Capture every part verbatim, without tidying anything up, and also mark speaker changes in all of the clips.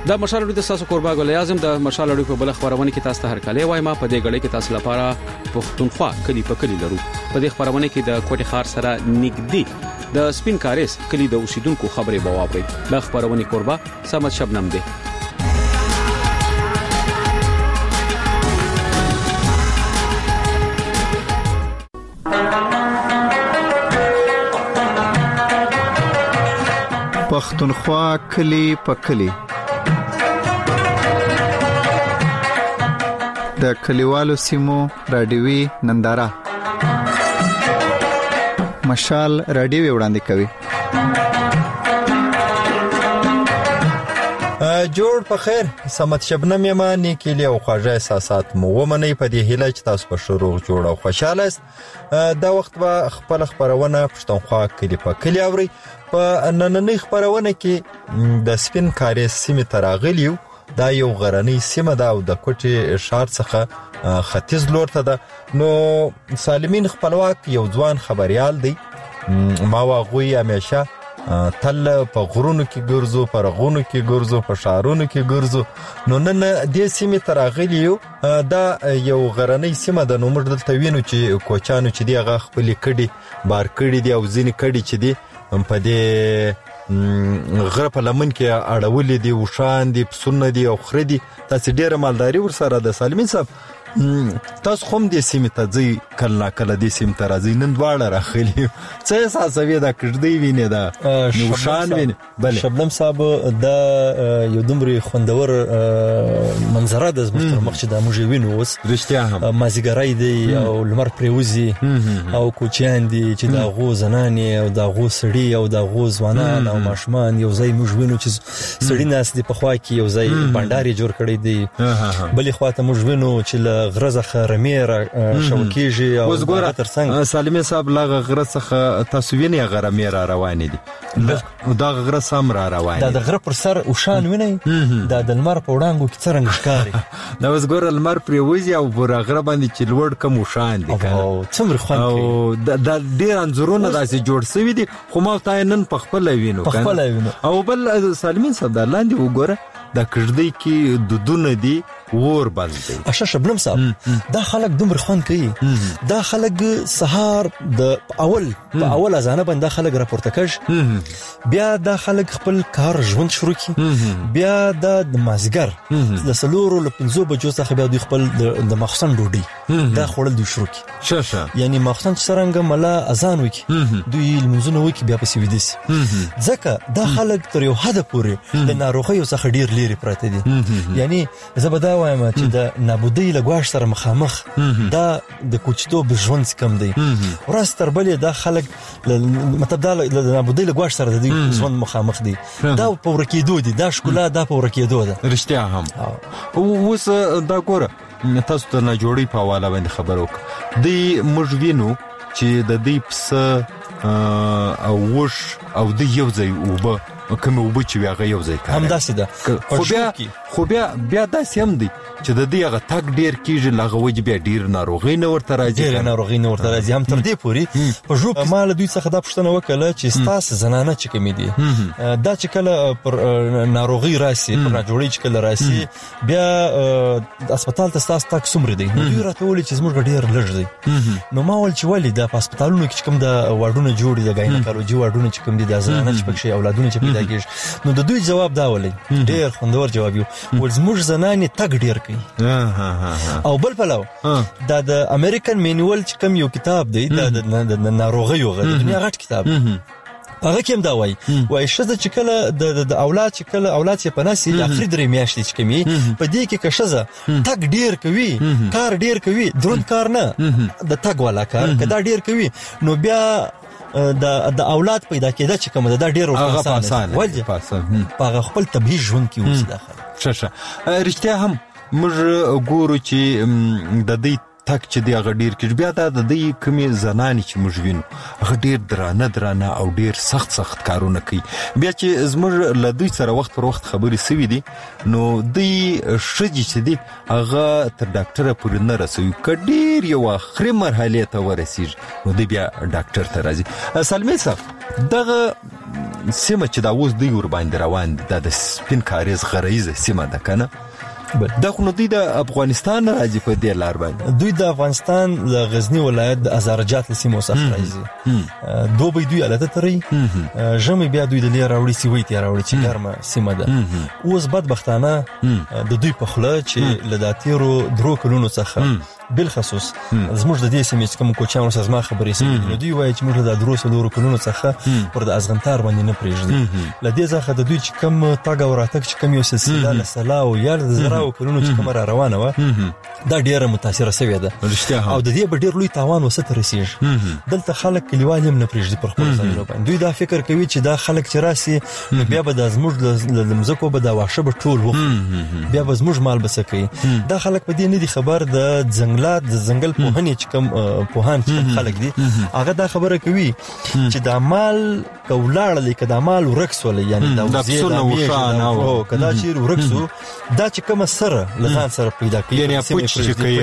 Speaker 1: دا مشال اړیکې تاسو کوربا ګل اعظم د مشال اړیکې په بل خبرونه کې تاسو ته هر کله وای ما په دې غړې کې تاسو لپاره پښتونخوا کلی په کلی لرو. په دې خبرونه کې د کوټي خار سره نګدي د سپین کاریس کلی د اوسیدونکو خبرې بواوري. د خبرونه کوربا سمت شبنم دی.
Speaker 2: پښتونخوا کلی په کلی د کلیوالو سیمو رادیوي ننداره مشال رادیوي وړاندې کوي.
Speaker 3: جوړ په خیر سمت شبنم یما نیکلی او خواږه احساسات مو ومني په دې هیله چې تاسو په شروع جوړ او خوشاله است. دا وخت به خپل خبرونه پښتونخوا کلی په کلی اوري. په نننۍ خبرونه کې د سپین کاریس سیمه تراغلیو. دا یو غرنۍ سیمه ده او د کوټي شهر څخه ختیځ لور ته ده. نو سالمین خپلواک یو ځوان خبريال دی. ما واغوي همیشه تل په غرونو کې ګرځو، پر غونو کې ګرځو، په شهرونو کې ګرځو. نو نن دې سیمه تراغلیو. دا یو غرنۍ سیمه ده. نو موږ دلته وینو چې کوچانو چې دی هغه خپل کډي بار کړي دی او ځینې کډي چې دی په دې غره په لمن کې اړولې دي، وشان دي، پسونه دي او خره دي. تاسو ډیره مالداري ورسره د سالمین صاحب تاسو هم دې سیمه ته ځي کله کله دې سیمه ته راځي نن دواړه راخلي څه احساسوي دا کړدی ویني دا نوشان ویني. بله
Speaker 4: شبنم صاحب دا یو دومره خوندور منظره د زموږ مخ چې دا موږ وینو اوس
Speaker 3: رښتیا هم
Speaker 4: مازیګرای دی او لمر پریوزي او کوچیان دي چې دا غو زنانې او دا غو سړی او دا غو ځوانان او ماشومان یو ځای موږ وینو چې سړی ناس دي په خوا کې یو ځای بنداري جوړ کړی دی. بلې خواته موږ وینو چې غرزه خرمیر شوکیږي او
Speaker 3: وزګوره ترڅنګ سالمین صاحب لاغه غره څخه تاسو ویني غرمیر روان دي. دا غره سم را روان
Speaker 4: دا د غره پر سر او شان ویني. دا د لمر په وړاندو کې څنګه ښکاري.
Speaker 3: دا وزګوره لمر پریوزي او پر غره باندې چې لوړ کم شان دي
Speaker 4: او څومره خوند کوي.
Speaker 3: دا ډیر انځورونه داسې جوړ شوی دي خو ما ته نن په خپل وینو
Speaker 4: کنه.
Speaker 3: او بل سالمین صاحب دا لاندې وګوره دا کړدی کې دودونه دي ور باندې.
Speaker 4: اشه شبنم صاحب دا خلک دومره خوان کوي. دا خلک سهار د اول په اول ازانه باندې خلک راپورته کړي. بیا دا خلک خپل کار ژوند شروع کړي. بیا د مازګر د سلورو ل پنځو بجو څخه بیا د خپل د مخصن ډوډۍ دا خورل دی شروع کړي.
Speaker 3: شاشه
Speaker 4: یعنی مخصن څنګه ملا اذان وکي دوی لمنځونه وکي بیا په سوي دي. ځکه دا خلک تر یو حد پورې د ناروغیو څخه ډیر لري پراته دي. یعنی زبدا وایم چې د نابودۍ لګواش سره مخامخ دا د کوچتوب ژوند کم دی. ورځ تر بلې دا خلک مطلب دا د نابودۍ لګواش سره د ژوند مخامخ دي. دا په ورکیدو دي. دا شکولا دا په ورکیدو ده.
Speaker 3: رښتیا هم. اوس دا ګوره تاسو ته نه جوړی په حواله باندې خبر وک دی. موږ وینو چې د دې پس او وش او د یو ځای وبه کوم وبه چې هغه یو ځای کوي
Speaker 4: هم داسې ده.
Speaker 3: خو بیا خو بیا بیا داسې هم دی چې د دې هغه تک ډیر کیږي لغه وجه بیا ډیر ناروغي نه ورته راځي.
Speaker 4: ډیر ناروغي نه ورته راځي. هم تر دې پوري په ژوب مال دوی څخه دا پښتنه وکړه چې ستاسو زنانه چې کوم دي دا چې کله پر ناروغي راسي پر جوړی چې کله راسي بیا د هسپتال ته ستاسو تک سمره دي. دوی راته ولي چې زموږ ډیر لږ دي. نو ما ول چې ولې د هسپتالونو کې کوم د واډونو جوړي د ګاینیکالوجي واډونو چې کوم دي د زنانه چې پکې اولادونه چې پیدا کیږي. نو د دوی جواب دا ولې ډیر خوندور جواب یو ول زموږ زنانې تک ډیر کوي. او بل پلو دا د امریکن مینوال چې کوم یو کتاب دی د ناروغیو غو د دنیا غټ کتاب هغه کوم دا وای وای شزه چې کله د اولاد چې کله اولاد یې پناسي د اخري درې میاشتې چې کوي په دې کې کشزه تک ډیر کوي کار ډیر کوي دروند کار نه د تک والا کار کدا ډیر کوي نو بیا د د اولاد پیدا کېده چې کوم دا ډیر آسان وایي په خپل طبيعي ژوند کې اوس داخله
Speaker 3: ششه رښتیا هم موږ ګورو چې د دې تک چې دی هغه ډیر کې بیا دا د دې کمی زنانې چې موږ وینو هغه ډیر درانه درانه او ډیر سخت سخت کارونه کوي. بیا چې زموږ له دوی سره وخت پر وخت خبرې سوي دي نو دوی شدي چې دی هغه تر ډاکټره پورې نه رسوي. کډیر یو اخري مرحله ته ورسیږي نو دی بیا ډاکټر ته راځي. سلمې صاحب دغه سیمه چې دا اوس دوی ور باندې روان دي د سپین کاریز غریزه سیمه ده کنه دا خو نو دوی د افغانستان راځي په دې لار باندې
Speaker 4: دوی د افغانستان د غزنی ولایت د ازارجات سیمو څخه راځي دوی دوی الته تري ژمي بیا دوی د لیر راوړي سی وی ته راوړي چې ګرمه سیمه ده اوس بدبختانه د دوی په خله چې لداتیرو درو کلونو څخه بل خصوص زموږ د دې سیمې کوم کوچانو سره زما خبرې سي نو دوی وایي چې موږ د درو سلورو کلونو څخه پر د ازغنتار باندې نه پریږدي لدې ځخه د دوی چې کوم تاګ او راتګ چې کوم یو سلسله لسلا او یا د زراو کلونو چې کوم را روانه و دا ډیره متاثره شوې ده او د دې په ډیر لوی تاوان وسته رسیږي دلته خلک کلیوال هم نه پریږدي پر خپل ځای باندې دوی دا فکر کوي چې دا خلک چې راسي بیا به د زموږ د لمزکو به د واښه به ټول وخت بیا به زموږ مال بسکي دا خلک په دې نه دي خبر د ځنګلات د ځنګل پوهنې چې کوم پوهان چې خلک دي هغه دا خبره کوي چې د مال کولاړ لیک د مال ورکسول یعنی دا وزیر او کدا چې ورکسو دا چې کوم سره لغان سره پیدا کوي
Speaker 3: یعنی پوچ چې کوي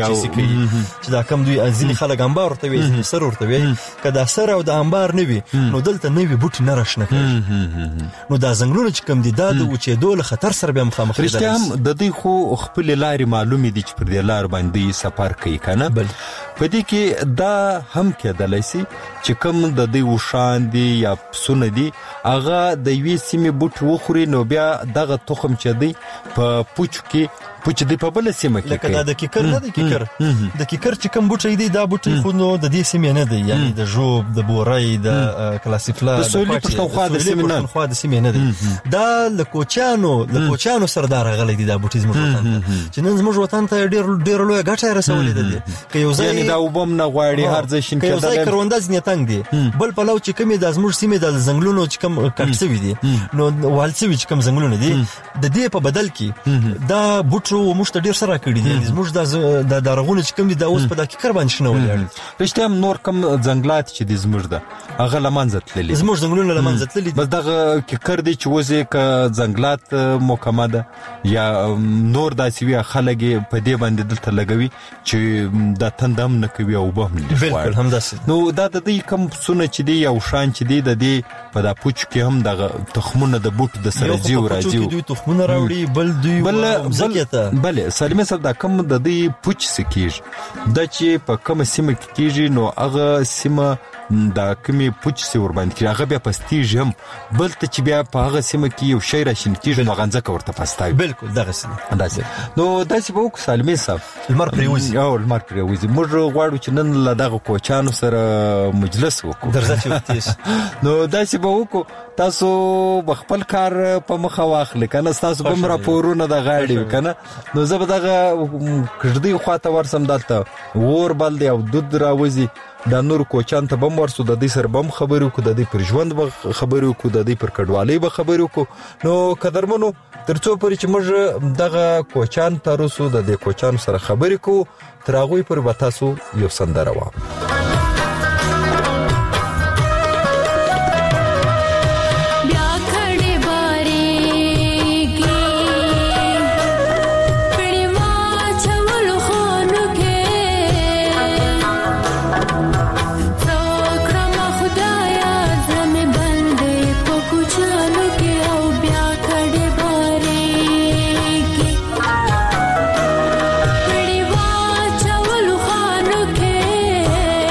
Speaker 4: چې دا کوم دوی ځینې خلک انبار ورته وي ځینې سره ورته وي کدا سره او د انبار نه وي نو دلته نه وي بوټي نه راشنه کوي نو دا ځنګلونه چې کوم دي دا د اوچېدو له خطر سره به مخامخ دي
Speaker 3: رښتیا هم د دې خو خپل لارې معلومې دي چې پر دې لار باندې سفر کوي کنه په دې کې دا هم کېدلی شي چې کوم د دې وشان دي یا پسونه دي هغه د یوې سیمې بوټ وخوري نو بیا دغه تخم چې دی په پوچ کې پوچ دی په بل سیمه کې
Speaker 4: لکه دا د کیکر نه دی کیکر د کیکر چې کوم بوټي دی دا بوټي خو نو د دې سیمې نه دی یعنی د جوب د بورای د کلاسیفلا
Speaker 3: د سویلي پښتونخوا د سیمې نه
Speaker 4: خو د سیمې نه دی دا د کوچانو د کوچانو سردار غلې دي دا بوټي زموږ وطن چې نن زموږ وطن ته ډیر ډیر لوی ګټه رسولې ده که یو ځای
Speaker 3: یعنی دا وبم نه غواړي هر ځای شین
Speaker 4: کېدل یو ځای کرونده ځنه تنگ دي بل پلو چې کومې د زموږ سیمې د زنګلونو چې کوم کټسوي دي نو والسوي چې کوم زنګلونه دي د دې په بدل کې دا بوټو مشت ډیر سره کړی دي زموږ د درغونه چې کوم دي دا اوس په دقیق کر باندې شنو ولې
Speaker 3: رښتیا نور کوم ځنګلات چې دي زموږ ده هغه لمنځه تللي
Speaker 4: زموږ ځنګلونه لمنځه تللي
Speaker 3: بس دغه کې کر دي چې وځي ک ځنګلات محکمه ده یا نور داسې وی خلک په دې باندې دلته لګوي چې دا تندم نه کوي او به
Speaker 4: بالکل هم داسې
Speaker 3: نو دا د دې کوم سونه چې دی او شان چې دی د دې په دا پوچ کې هم د تخمونه د بوټ د سره جیو راځي
Speaker 4: دوی تخمونه راوړي بل دوی
Speaker 3: بل بل سالمه سره دا کوم د دې پوچ سکیږي د چې په کوم سیمه کې کیږي نو هغه سیمه دا کومي پوچ سی ور باندې کیږي هغه بیا پستیږي هم بل ته چې بیا په هغه سیمه کې یو شی راشین کیږي نو غنځه ورته پستای
Speaker 4: بالکل دغه سیمه
Speaker 3: اندازه نو داسې به وک سالمه صاحب
Speaker 4: المر پریوزي
Speaker 3: او المر پریوزي موږ غواړو چې نن له دغه کوچانو سره مجلس وکړو
Speaker 4: درځه چې
Speaker 3: نو داسې به وکړو تاسو بخپل کار په مخه واخلئ کنه تاسو به راپورونه د غاړي کنه نو زه به دغه کړدی خواته ورسم دلته ور بل دی او دود راوځي د نور کوچان ته بم ورسو د دې سر بم خبرو کو د دې پر ژوند به خبرو کو د دې پر کډوالۍ به خبرو کو نو قدرمنو ترڅو پرې چې موږ دغه کوچان ترسو د دې کوچان سره خبرې کو تراغوي پر وتاسو یو سندره وا
Speaker 5: के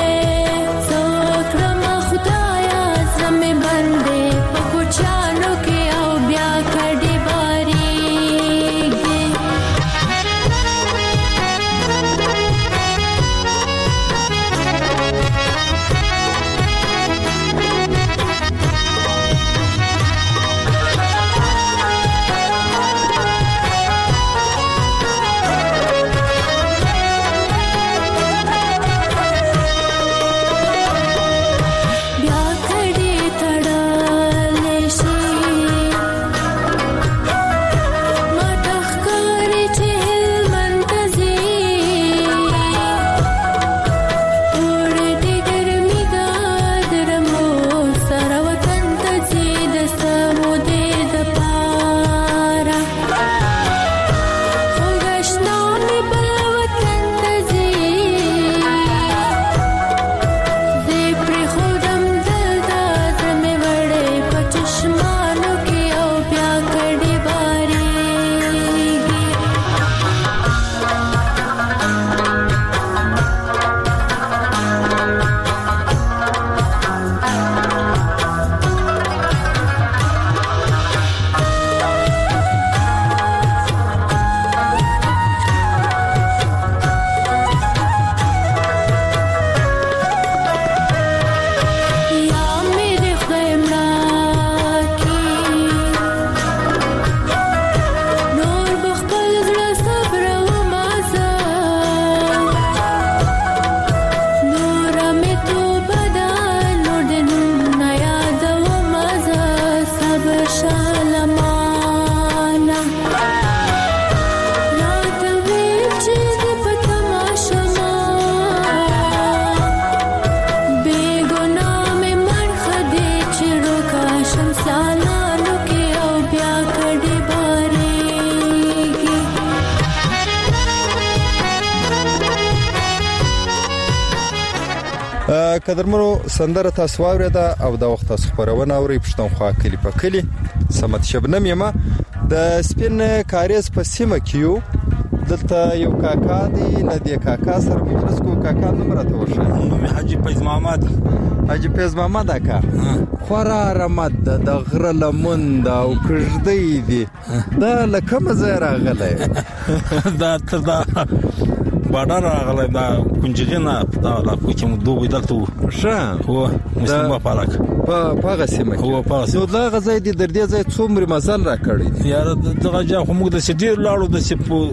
Speaker 3: قدرمنو سندره تاسو واورېده او د وخت تاسو خبرونه اوري پښتونخوا کلی په کلی سمت شبنم یما د سپین کاریز په سیمه کیو دلته یو کاکا دی نه دی کاکا سره مجلس کو کاکا نمبر ته ورشه
Speaker 5: نو حاجی فیض محمد
Speaker 3: حاجی فیض محمد اکا خورا رمد د غره لمن دا او کژدې دی دا لکه مزه راغله
Speaker 5: دا تر دا باډر راغله دا کنجګنا دا لا کوم دوه دلته
Speaker 3: شه
Speaker 5: هو مسلمان پالک
Speaker 3: په پاغه سیمه
Speaker 5: هو پاس
Speaker 3: نو دا غزای دی در دې ځای څومره مزل را کړی
Speaker 5: یار دغه ځای خو موږ د سډیر لاړو د سپو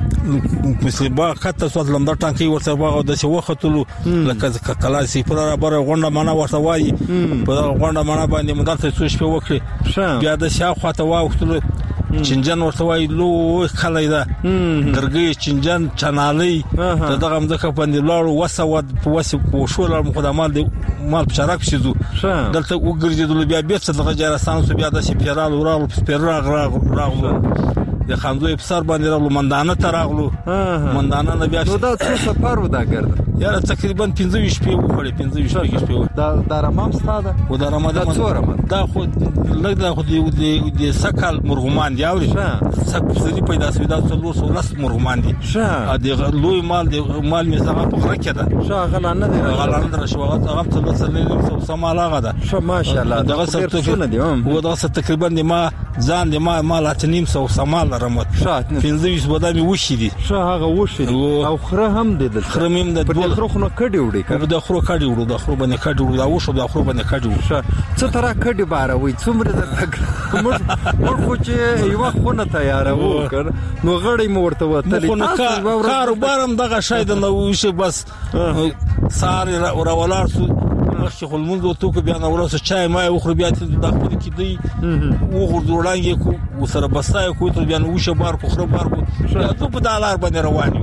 Speaker 5: مسلمان خاطر سواد لمدا ټانکي ورته باغ د څه وختلو لکه کلا سي پر بره غونډه معنا ورته وای په غونډه معنا باندې مدار ته څه شپه وکړي بیا د شاو خاطر واختلو چنجن ورته وای لو خلای دا درګي چنجن چنالي دغه مزه باندې لاړو وسود په وسو په شول مخدمات دی مال شراک شيزو دلته وګرځیدل بیا بیا څه دغه جارستان سو بیا د شي پیرال ورال پیراغ راغلو د خاندوی په سر باندې راغلو مندانه ته راغلو مندانه نه بیا
Speaker 3: نو دا څه سفر و دا ګرځ
Speaker 5: یاره تقریبا پنځه شپې وکړې پنځه شپې شپې
Speaker 3: دا د رمام ستاده
Speaker 5: و دا رمضان
Speaker 3: دا څوره
Speaker 5: دا خو لږ دا خو د سکل مرغمان دی اوري سک سړي پیدا شوی دا څلور سو لاس مرغمان دي ا د لوی مال د مال می څنګه په خره کې ده
Speaker 3: شه غلانه دی
Speaker 5: غلانه در شوغت هغه څه څه سو سمالاغه ده
Speaker 3: شه ماشاءالله
Speaker 5: دغه څه دي و دا څه تقریبا د ما ځان د ما مال اتنیم سو سمال رمت
Speaker 3: شه
Speaker 5: پنځه ویس بدامي وشي دي
Speaker 3: شه هغه وشي او خره هم دي د
Speaker 5: خره مم د
Speaker 3: خره خو نه کډي وړي
Speaker 5: کړه د خره کډي وړو د خره باندې کډي وړو دا وشو د خره باندې کډي وړو
Speaker 3: شه څه ترا کډي بار وي څومره د موږ موږ خو چې یو خونه تیار وو کړ نو غړې مورته وته
Speaker 5: کاروبارم دغه شاید نو وشه بس ساري راولار سو مخکې خلمونځ تو کو بیا نو ورسره چای ما وخور بیا ته د خپل کې دی وګور جوړانګي کو وسره بسای کو ته بیا نو وشه بار کو خره بار کو بیا ته په دالار باندې روان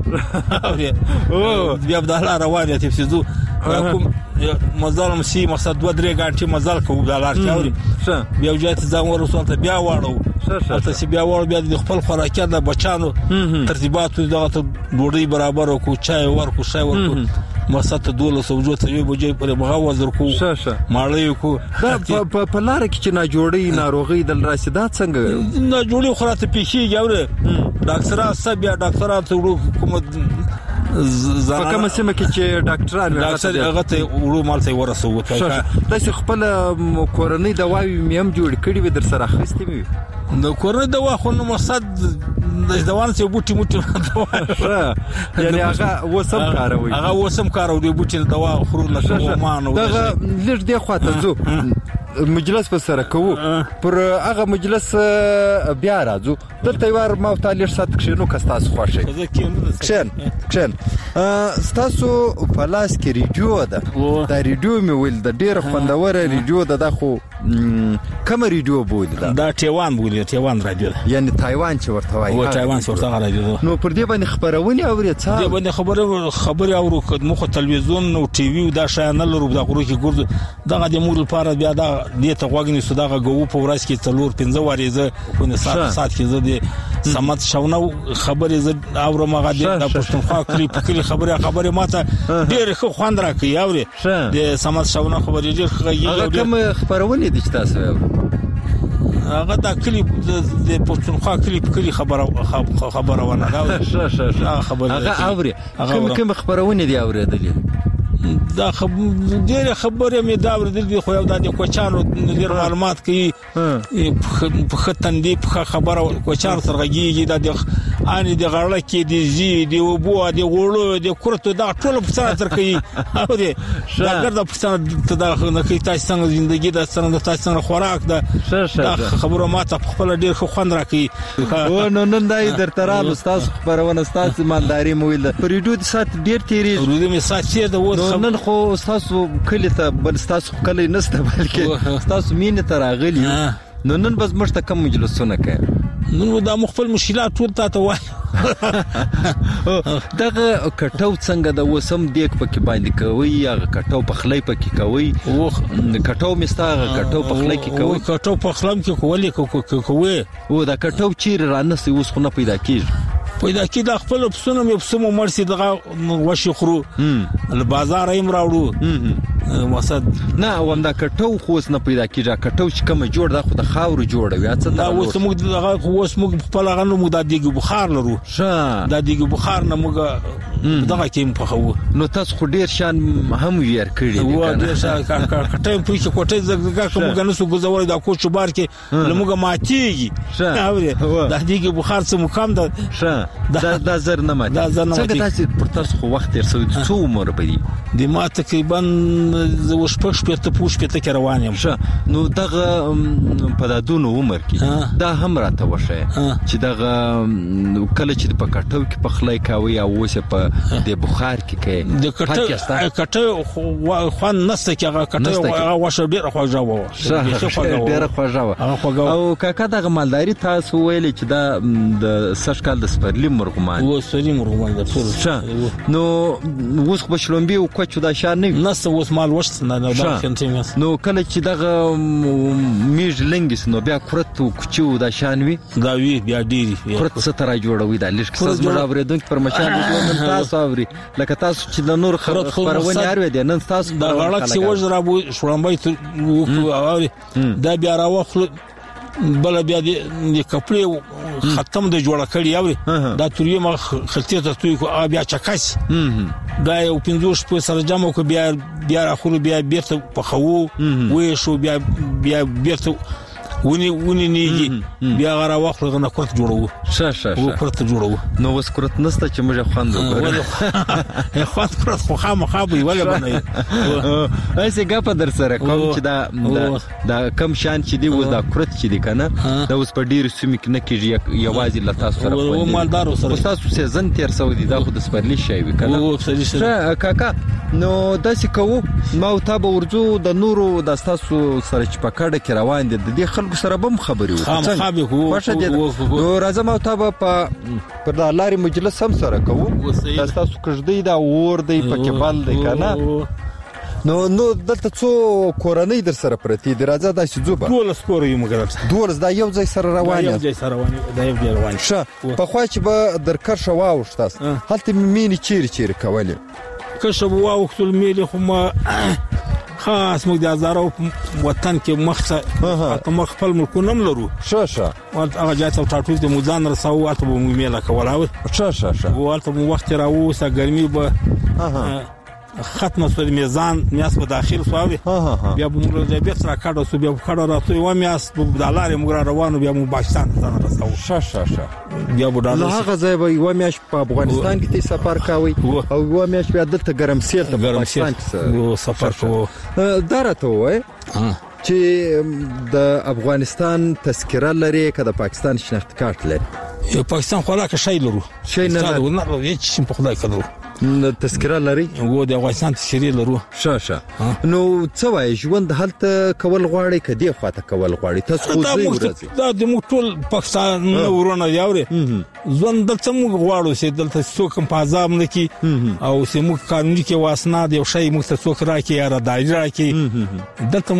Speaker 5: یو بیا په دالار روان یې تفسیدو کوم مزالم سي مقصد دوه درې غانټي مزال کو دالار چاوري بیا وجات ځان ورسول ته بیا واړو ته سی بیا واړو بیا د خپل خوراکي د بچانو ترتیبات دغه ډوډۍ برابر کو چای ورکو شای ورکو مساته دوله سوجو ته یو بجې پر مغاوز ورکو ماړی کو
Speaker 3: دا په لار کې چې نه جوړي ناروغي د راشدات څنګه
Speaker 5: نه جوړي خراته پیخي یاوره ډاکټر صاحب یا ډاکټرات ته حکومت
Speaker 3: په کومه سیمه کې چې ډاکټران
Speaker 5: ډاکټر هغه ته ورو مال ته ورسو
Speaker 3: تاسو خپل کورنۍ دواوی میم جوړ کړی و در سره اخیستې مې
Speaker 5: نو کورنۍ دوا خو نو مقصد د دوان څخه بوټي موټي
Speaker 3: دوا یعنی هغه وسم کاروي
Speaker 5: هغه وسم کاروي بوټي دوا خورو لکه مان
Speaker 3: دا لږ دی خواته زو مجلس په سره کوو پر هغه مجلس بیا راځو دلته یوار ما تعالی سات کښینو کستاس خوښي کښن کښن ستاسو په لاس کې ریډیو ده دا ریډیو مې ول د ډېر خوندور ریډیو ده د خو کوم ریډیو بوله
Speaker 5: دا تایوان بوله تایوان رادیو
Speaker 3: یعنی تایوان چې ورته وایي
Speaker 5: او تایوان چې ورته رادیو
Speaker 3: نو پر دې باندې خبرونه اوري څه
Speaker 5: دې باندې خبره خبره اورو خدمت خو تلویزیون او ټي وي دا شایانه لرو د غرو کې ګرځو دغه د مور لپاره بیا دا دې ته غوګنی سو دغه غو په ورځ کې څلور پنځه وریزه په نه سات سات کې زه دې سمات شاونه خبره زه اورو مغه د پښتونخوا کلی په کلی خبره خبره ماته ډېر خو خوند راکې اوري د سمات شاونه خبره ډېر
Speaker 3: هغه کوم خبرونه دي چې تاسو
Speaker 5: هغه دا کلی د پښتونخوا کلی په کلی خبره خبره ونه دا
Speaker 3: شه شه شه خبره هغه اوري کوم کوم خبرونه دي اوریدلې
Speaker 5: دا خبر ډېر خبره مې دا ورته دي خو یو د کوچانو ډېر معلومات کوي په ختندې په خبره کوچانو سرغږیږي دا د ان د غړل کې دي زی دی وبو دی غړو دی کورته دا ټول په سره تر کوي او دې دا ګرځه په سره ته دا نه کوي تاسو څنګه ژوندۍ د څنګه تاسو څنګه خوراک دا خبره ماته خپل ډېر خو خوند راکړي
Speaker 3: او نو نن دای در ترال استاد خبرونه استاد ایمانداری مویل پریډو د سات ډېر تیری
Speaker 5: ورودې می سات چې د و
Speaker 3: نن خو تاسو کلی ته بل تاسو کلی نسته بلکې تاسو مين ته راغلی نو نن بس مشته کم مجلسونه کوي
Speaker 5: نو دا مخفل مشکلات ټول ته وای
Speaker 3: دغه کټو څنګه د وسم دیک پکې باندې کوي هغه کټو په خلای پکې کوي کټو مستاغه کټو په خلای کې کوي
Speaker 5: کټو په خلم کې کولې کوي
Speaker 3: او دا کټو چیر رانسي اوس خو نه پیدا کیږي
Speaker 5: پیدا کی د خپل پسونه مې پسمو مرسي دغه وشي خرو له بازار ایم راوړو مقصد
Speaker 4: نه ومدا کټو خو نه پیدا کیږي کټو چې کوم جوړ دا خو د خاور جوړوي اڅه
Speaker 5: دا اوس موږ دغه اوس موږ په لغانو موږ د دیګ بخار لرو
Speaker 4: شه
Speaker 5: د دیګ بخار نه موږ دغه کې په خو
Speaker 4: نو تاسو خو ډیر شان هم ویر کړی دی
Speaker 5: و ډیر شان کټه په کې کوټه زګزګه کوم غنه سو گزول د کوچ بار کې لموږ ماتيږي د دیګ بخار څخه مقام ده
Speaker 4: شه دا د زر نه ماتي څنګه تاسو پر تاسو خو وخت تر څو عمر بدی
Speaker 5: د ما تقریبا وش پښ په ته پوښ په ته کې روان یم
Speaker 4: شه نو دغه په دادونو عمر کې دا هم راته وشه چې دغه کله چې په کټو کې په خلای کاوي او اوسه په د بخار کې کې
Speaker 5: د کټه کټه خو نسته کې هغه کټه هغه واشه ډیره خوږه و
Speaker 4: ډیره خوږه او کاکا دغه مالداري تاسو ویل چې دا د سشکال د سپرلی مرغمان
Speaker 5: و سپرلی مرغمان د ټول
Speaker 4: نو اوس په شلومبي او کوچ دا شان نه
Speaker 5: نسته اوس مال وشت نه نه دا
Speaker 4: نو کله چې دغه میج لنګس نو بیا کرت او کوچو دا شان وی
Speaker 5: دا وی بیا ډیری
Speaker 4: کرت ستاره جوړوي دا لږ کس مړاورې دونکو پر مشان د تاسو اوري لکه تاسو چې د نور خبرونه اوري دي نن تاسو
Speaker 5: دا غړک سی وجرا بو شړمبای اوري دا بیا راوخل بل بیا د کپړې ختم د جوړه کړی اوري دا توري ما خلطه ته توي کو بیا چکاس دا یو پنځوس په سره جامو کو بیا بیا راخلو بیا بیرته په خو وې شو بیا بیا بیرته ونی ونی نیږي بیا غره وخت غنه کوت جوړو
Speaker 4: شه شه
Speaker 5: شه کوت جوړو
Speaker 4: نو وس کوت نسته چې موږ خوند وګورو
Speaker 5: خوند کوت خو خامہ خابي ولا باندې
Speaker 4: ایسه غپ در سره کوم چې دا دا کم شان چې دی و دا کوت چې دی کنه دا اوس په ډیر سیمه کې نه کېږي یوازې لتا سره
Speaker 5: و مالدار سره
Speaker 4: تاسو سیزن تیر سو دی دا خو د سپرلی شی وی کنه
Speaker 5: او سړي سره
Speaker 4: کاکا نو داسې کوو ما او تاسو ورځو د نورو د تاسو سره چې پکړه کې روان دي د دې سره بم خبري
Speaker 5: وکړه خامخابي هو
Speaker 4: نو راځم او تابه په پر د لاري مجلس هم سره کوو تاسو کړدی دا ور دی پکې بل دی کنه نو نو دلته څو کورنۍ در سره پرتی دی راځه دا چې زوبه
Speaker 5: ټول سکور یې مګر
Speaker 4: دولس دا یو ځای سره روان
Speaker 5: یو ځای سره روان دا یو ځای روان
Speaker 4: شه په خوا چې به درکر شو واوښتاس هلته مینی چیرې چیرې کولې
Speaker 5: که شو واوښتل میلې خو ما خاص موږ د هزارو وطن کې مخه ته مخ خپل ملکونه لرو
Speaker 4: شه شه
Speaker 5: هغه ځای ته ټاټو د موزان رساو اته به مو میله کولاو
Speaker 4: شه شه شه
Speaker 5: ورته مو وخت راو سا ګرمي به ختمه سول میزان میاس په داخل سوالي بیا موږ د بیت را کاډو سو بیا کاډو راته و میاس په دلارې موږ روانو بیا مو پاکستان ته رساو
Speaker 4: شه شه شه
Speaker 5: بیا په دلارې
Speaker 4: هغه ځای به و میاش په افغانستان کې سفر کاوي او و میاش بیا دلته ګرم سیل ته پاکستان
Speaker 5: کې سفر کوو
Speaker 4: درته وای چې د افغانستان تذکره لري که د پاکستان شناخت کارت لري
Speaker 5: یو پاکستان خو لا که شای لرو
Speaker 4: شای نه
Speaker 5: لرو هیڅ په خدای کړو
Speaker 4: تذکره لري
Speaker 5: و د افغانستان تذکره لرو
Speaker 4: شه شه نو څه وای ژوند هلته کول غواړي کدي خواته کول غواړي تاسو خو زی ورځي
Speaker 5: دا د موږ ټول پاکستان ورونه یاوري ژوند دلته موږ غواړو چې دلته څوک په عذاب نه کی او چې موږ قانوني کې واسنه دی شی موږ ته څوک راکې یا را دایره راکې دلته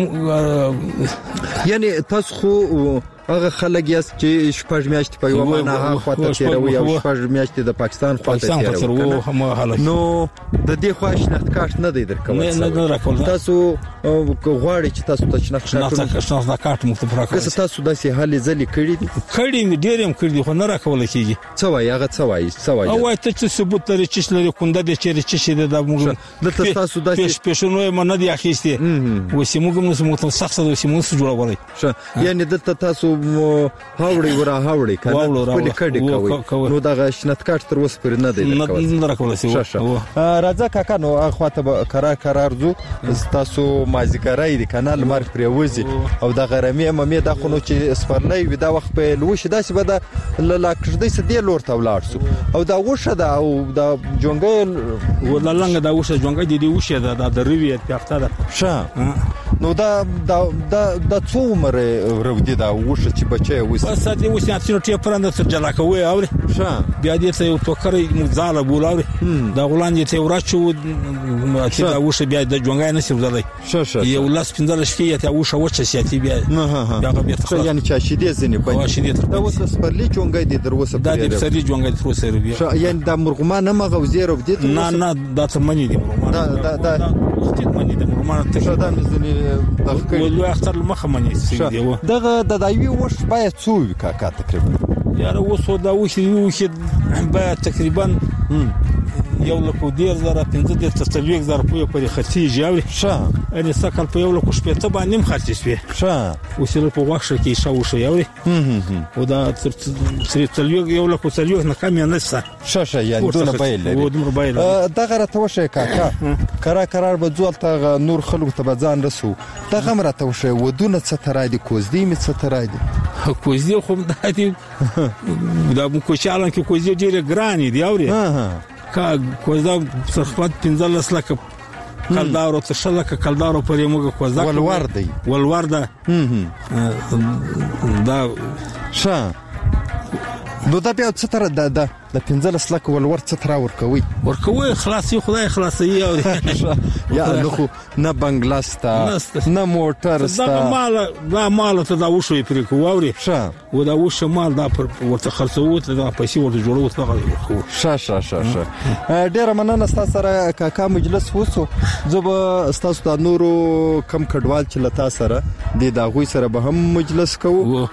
Speaker 5: یعنی
Speaker 4: تاسو خو هغه خلک یاست چې شپږ میاشتې په یو معنا هغه خواته تیروي او شپږ میاشتې د پاکستان خواته تیروي نو د دې خوا شناخت کارت نه دی درکول
Speaker 5: نه نه راکول
Speaker 4: تاسو غواړئ چې تاسو ته
Speaker 5: شناخت کارت مختلف راکول
Speaker 4: تاسو داسې حالې ځلې کړې دي
Speaker 5: کړې ډېر هم کړې خو نه راکول کېږي
Speaker 4: څه وایي هغه څه وایي څه وایي
Speaker 5: او ته چې ثبوت لري چې لري کونده دي چې چې د موږ
Speaker 4: دلته تاسو داسې
Speaker 5: پېښنوي من نه دی اخیستي و چې موږ موږ سخت د سیمون سره جوړولای
Speaker 4: یعنی دلته تاسو هاوړي ورا هاوړي کنه خپل کډي کوي نو دا شناخت کارت تر اوسه پر نه دی
Speaker 5: نه راکول شي
Speaker 4: راځه کاکا نو اخواته قرار قرار زو تاسو مازیګرای دي کنه لمر پروزي او د غرمې امامي د خونو چې سپرلې ودا وخت په لوش داسې به د لاکړدې سدي لور ته ولاړ سو او دا وشه دا او د جونګل
Speaker 5: ولالنګ دا وشه جونګ دي دی وشه دا د ریوی پیافته ده
Speaker 4: شه نو دا دا د څو عمر ورودي دا وشه چې بچي وس
Speaker 5: بس دې وشه چې ټی پرند سر جلا کوي او
Speaker 4: شه
Speaker 5: بیا دې ته یو توکرې مزاله بولاوري دا غولان دې ته ورچو چې دا وشه بیا د جونګای نه سرځلای
Speaker 4: شه شه
Speaker 5: یو لاس پندل شپې ته وشه وچه سياتي بیا
Speaker 4: بیا بیا ته یعنی چې شیدې زنه باندې دا وس سپرلی جونګای دې دروسه
Speaker 5: دا دې سړي جونګای دې تروسه بیا
Speaker 4: یعنی دا مرغمان نه مغه وزیر او دې
Speaker 5: نه نه دا څه منی دي
Speaker 4: دا دا
Speaker 5: وختي مني د مرمان ته
Speaker 3: شاده مې ځنې دغه کړي
Speaker 5: ولو اختر مخه مني سي دی
Speaker 3: دغه د دایوي وش باید څو وي کاکا تقریبا
Speaker 5: یاره وسو دا وشي وشي باید تقریبا یو لکه ډیر زره پنځه د تسلیک زره په پرې خرڅي جوړ ښه ان سکل په یو لکه شپه ته باندې خرڅي شوی
Speaker 3: ښه
Speaker 5: وسیله په واښه کې شاو شو یوري او دا تر تسلیک یو لکه تسلیک نه کم نه څه
Speaker 3: ښه ښه یعنی دونه بایل لري دغه راته وشه کاکا کرا قرار به ځول ته نور خلکو ته ځان رسو دغه راته وشه ودونه څه ترای دي کوزدي می څه ترای دي
Speaker 5: کوزدي خو د دې دا مو کوچالان کې کوزدي ډیره ګرانی دی اوري کا کوزدا صفات پنځلس لکه کلدارو ته شلکه کلدارو پرې موږ کوزدا
Speaker 3: ولور دی
Speaker 5: ولور ده دا
Speaker 3: ښه نو دا بیا څه تر د د پنځلس لکه ولور څه تر ورکوي
Speaker 5: ورکوي خلاصي خدای خلاصي او
Speaker 3: یا نو خو نه بنگلاستا نه موټر ستا
Speaker 5: دا مال دا مال ته دا وشوي پرې کووري
Speaker 3: ښه
Speaker 5: و دا وش مال دا پر ورته خرڅوو ته دا پیسې ورته جوړو ته غوښو
Speaker 3: ښه ښه ښه ښه ډیر مننه تاسو سره کاکا مجلس وسو زه به تاسو د نورو کم کډوال چې لتا سره د داغوي سره به هم مجلس کوو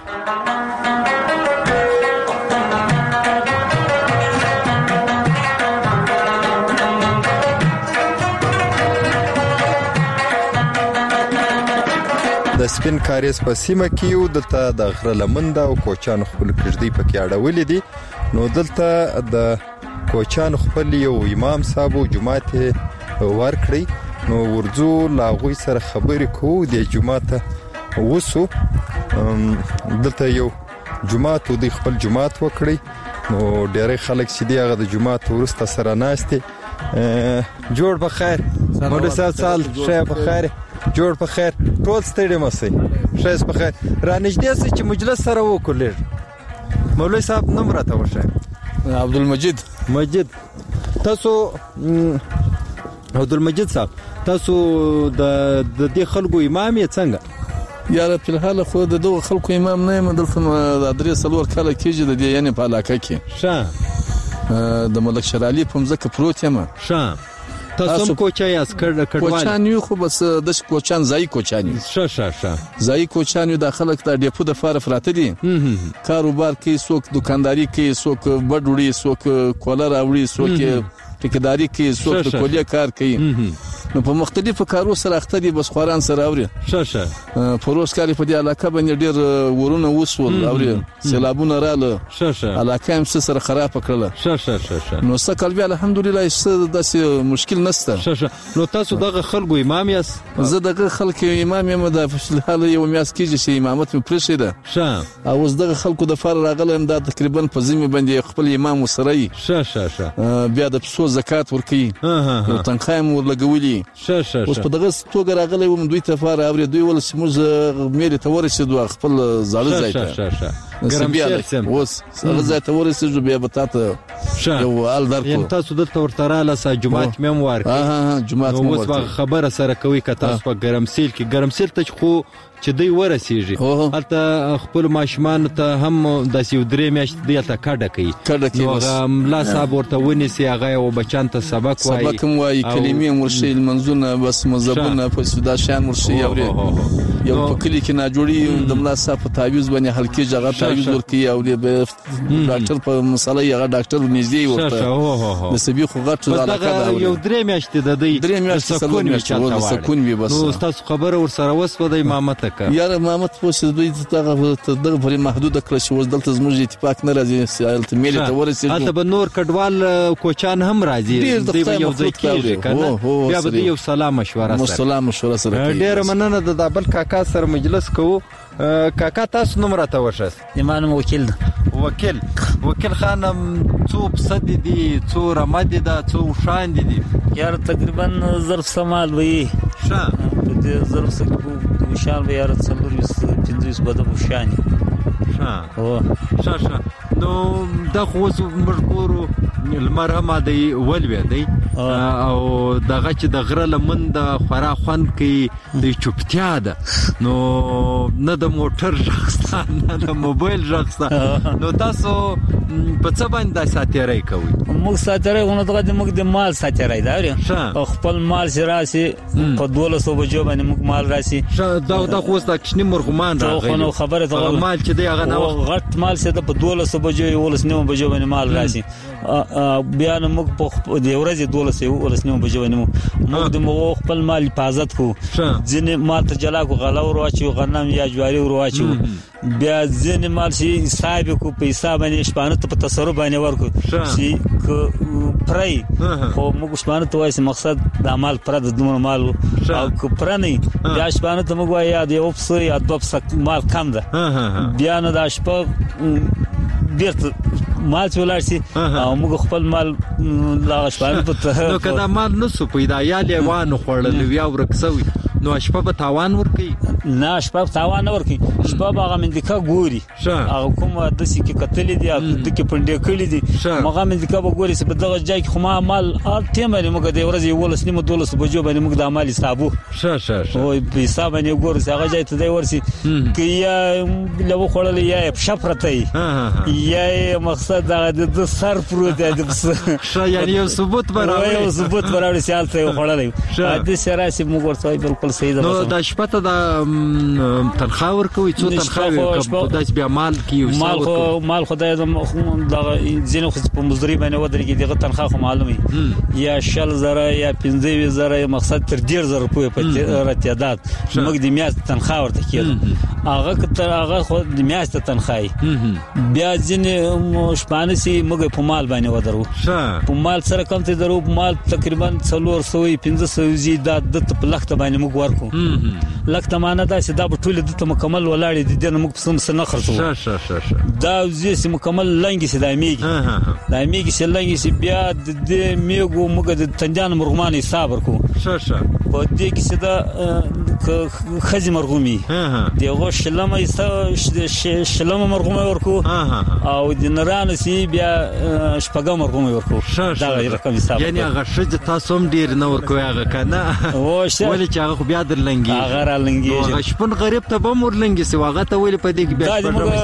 Speaker 3: د سپین کاریز په سیمه کې یو دلته د غره لمنده او کوچان خپل کړدی پکې اړولې دي نو دلته د کوچان خپل یو امام صاحب جمعه ور کړی نو ورځو لاغوي سره خبرې کوو د جمعه وسو دلته یو جمعه د خپل جمعه وکړي نو ډېر خلک چې دی هغه د جمعه ورسته سره ناشته جوړ بخیر مولوی صاحب سال شه بخیر جوړ په خیر ټول ستړي مسئ شایس په خیر را نږدې سي چې مجلس سره وکړل مولوی صاحب نوم راته وشه
Speaker 5: عبدالمجید
Speaker 3: مجید تاسو عبدالمجید صاحب تاسو د د خلکو امام یې څنګه
Speaker 6: یاره په الحال خو د دوه خلکو امام نه یم دلته د ادرس لور کله کېږي د دې یعنی په علاقه کې
Speaker 3: ښه
Speaker 6: د ملک شرعلی په مزکه پروت یم
Speaker 3: ښه تاسو کوچای اس کړه کډوال
Speaker 6: کوچان یو خو بس د کوچان ځای کوچان یو
Speaker 3: ښه ښه ښه
Speaker 6: ځای کوچان یو د خلک د ډیپو د فار فراته دي کاروبار کوي څوک دکانداری کوي څوک بډوړي څوک کولر اوړي څوک ټیکداري کوي څوک کولیا کار کوي نو په مختلفو کارو سره اخته دي بس خوران سره اوري
Speaker 3: ښه ښه
Speaker 6: پروس کاری په دې علاقه باندې ډیر ورونه وسول اوري سیلابونه رااله
Speaker 3: ښه ښه
Speaker 6: علاقه هم سره خراب کړله
Speaker 3: ښه ښه ښه
Speaker 6: نو سکل بیا الحمدلله هیڅ داسې مشکل نشته
Speaker 3: ښه ښه نو تاسو دغه خلکو امام یاست
Speaker 6: زه دغه خلکو امام یم د فشل یو میاس کېږي چې امامت مې پرې شه ده
Speaker 3: ښه
Speaker 6: او اوس دغه خلکو د فار راغلم دا تقریبا په ذمه باندې خپل امام وسره
Speaker 3: ښه ښه ښه
Speaker 6: بیا د پسو زکات ورکي نو تنخوایم ورلګولي
Speaker 3: ښه ښه
Speaker 6: اوس په دغه توګه راغلی وم دوی ته فار اوري دوی ول سموږ مېری ته ورسېدو خپل زاړه ځای ته
Speaker 3: ښه ښه
Speaker 6: ګرمسیر اوس هغه ځای ته ورسېدو بیا به تاسو یو ال درکو
Speaker 3: یم تاسو دلته ورته رااله سا جمعه مې ورکړ
Speaker 6: ها ها جمعه
Speaker 3: مې ورکړ اوس خبره سره کوي که تاسو په ګرمسیر کې ګرمسیر ته خو چې دوی ورسیږي هلته خپل ماشومان ته هم داسې یو درې میاشتې دلته کډه کوي
Speaker 6: کډه کوي
Speaker 3: هغه ملا صاحب ورته ونیسي هغه او بچان ته سبق وایي
Speaker 6: سبق هم وایي کلمې ورشي منځونه بس مذهبونه په دا شان ورشي اوري یو په کلی کې نه جوړي د ملا صاحب په تعویض باندې هلکي جګه تعویض ورکي او د ډاکټر په مسله یې ډاکټر نږدې ورته د سبي خو غټ علاقه ده
Speaker 3: یو درې میاشتې د دې
Speaker 6: درې میاشتې سکون وي سکون وي بس
Speaker 3: نو تاسو خبره ور سره وسو د امامت
Speaker 6: یاره امامت پوسې دوی دغه دغه پرې محدود کړ چې وز دلته زموږ اتفاق نه راځي سیالت ملي ته ورسېږي
Speaker 3: هلته به نور کډوال کوچان هم راځي دوی به یو ځای کېږي کنه بیا به یو سلام مشوره سره
Speaker 6: سلام مشوره سره
Speaker 3: ډېر مننه د دابل کاکا سره مجلس کوو کاکا تاسو نوم راته وښه
Speaker 7: ایمان وکیل
Speaker 3: وکیل وکیل خانم څو پسد دي څو رمد دي څو شان دي
Speaker 7: یار تقریبا ظرف سمال وي
Speaker 3: ښه
Speaker 7: د ظرف سکو شان به یار څلور پنځه بده شان
Speaker 3: ښه او ښه ښه نو دا خو مجبورو المرحمه دی ولوي دی او دغه چې د غره لمن د خورا خوان کې د چوپتیا ده نو نه د موټر ځخسته نه د موبایل ځخسته نو تاسو په څه باندې د ساتیرای کوي
Speaker 7: موږ ساتیرای غو نه دغه موږ د مال ساتیرای دا خپل مال سراسي په دولس سو بجو باندې موږ مال راسي
Speaker 3: دا دا خو ست کښنی مرغمان راغلی
Speaker 7: خو خبره ته
Speaker 3: مال چې دی هغه نو
Speaker 7: غټ مال سي د په دولس سو بجو ولس نیو بجو باندې مال راسي بیا نو موږ په د ورځې دولس سو ولس نیو بجو باندې موږ د مو خپل مال حفاظت کو ځینې مال ته جلا کو غلا ورواچو غنم یا جواری ورواچو بیا ځینې مال شي حساب کو په حساب باندې شپانه ته په تصرف باندې ورکو شي پرای خو موږ شپانه ته وایي مقصد د مال پر د دومره مال او کو پر نه بیا شپانه ته موږ وایي د اوپس یا د اوپس مال کم ده بیا نه د شپ بیرته مال څولار سي او موږ خپل مال لا شپانه په
Speaker 3: نو کدا مال نو سو پیدا یا لیوان خړل ویا ورکسوي نو شپه په تاوان ورکی
Speaker 7: نه شپه په تاوان نه ورکی شپه هغه مندکا ګوري هغه کوم د سې کې قتل دي د کې پندې کړی دي هغه مندکا به ګوري چې په دغه ځای کې خو ما مال ټیم لري موږ د ورځې ولس نیمه دولس بجو باندې موږ د مال حسابو
Speaker 3: شه شه شه
Speaker 7: او په حساب باندې ګوري هغه ځای ته دی ورسي کې یا لو خړل یا شفرته یا مقصد د سر پروت دی د
Speaker 3: شه یعنی یو ثبوت برابر
Speaker 7: یو ثبوت برابر سیال ته خړل د سراسي موږ ورته بالکل
Speaker 3: نو د شپه ته د تنخواه ورکوي څو تنخواه داس بیا مال کیو
Speaker 7: مال خو مال خدای د ځینو خو په مزدوري باندې ودرېږي دغه تنخواه خو معلومي یا شل زره یا پنځه زره مقصد تر ډیر زره په راتیادات موږ د میاشت تنخواه ورته کېږي هغه کتر هغه خو د میاشت تنخواه بیا ځینې شپانه سي موږ په مال باندې ودرو په مال سره کم ته درو مال تقریبا څلور سوه پنځه سوه زیاده د لخت باندې موږ ورکو لکه معنا دا چې دا په ټوله د مکمل ولاړې دي د موږ په سم نه خرڅو
Speaker 3: شه شه شه
Speaker 7: دا زی مکمل لنګي سي د میګي د میګي سي لنګي سي بیا د میګو موږ د تنجان مرغمان حساب ورکو
Speaker 3: شه شه
Speaker 7: په دې کې سي دا خزي مرغومي دغه شلمه شلمه مرغومه ورکو او د نرانه سي بیا شپږم مرغومه ورکو
Speaker 3: دا رقم حساب یعنی هغه شج تاسو هم ډیر نه ورکو هغه کنه ولې چې هغه بیا درلنګي
Speaker 7: هغه رالنګي
Speaker 3: هغه شپون غریب ته به مورلنګي سی هغه ته ویل په دې کې بیا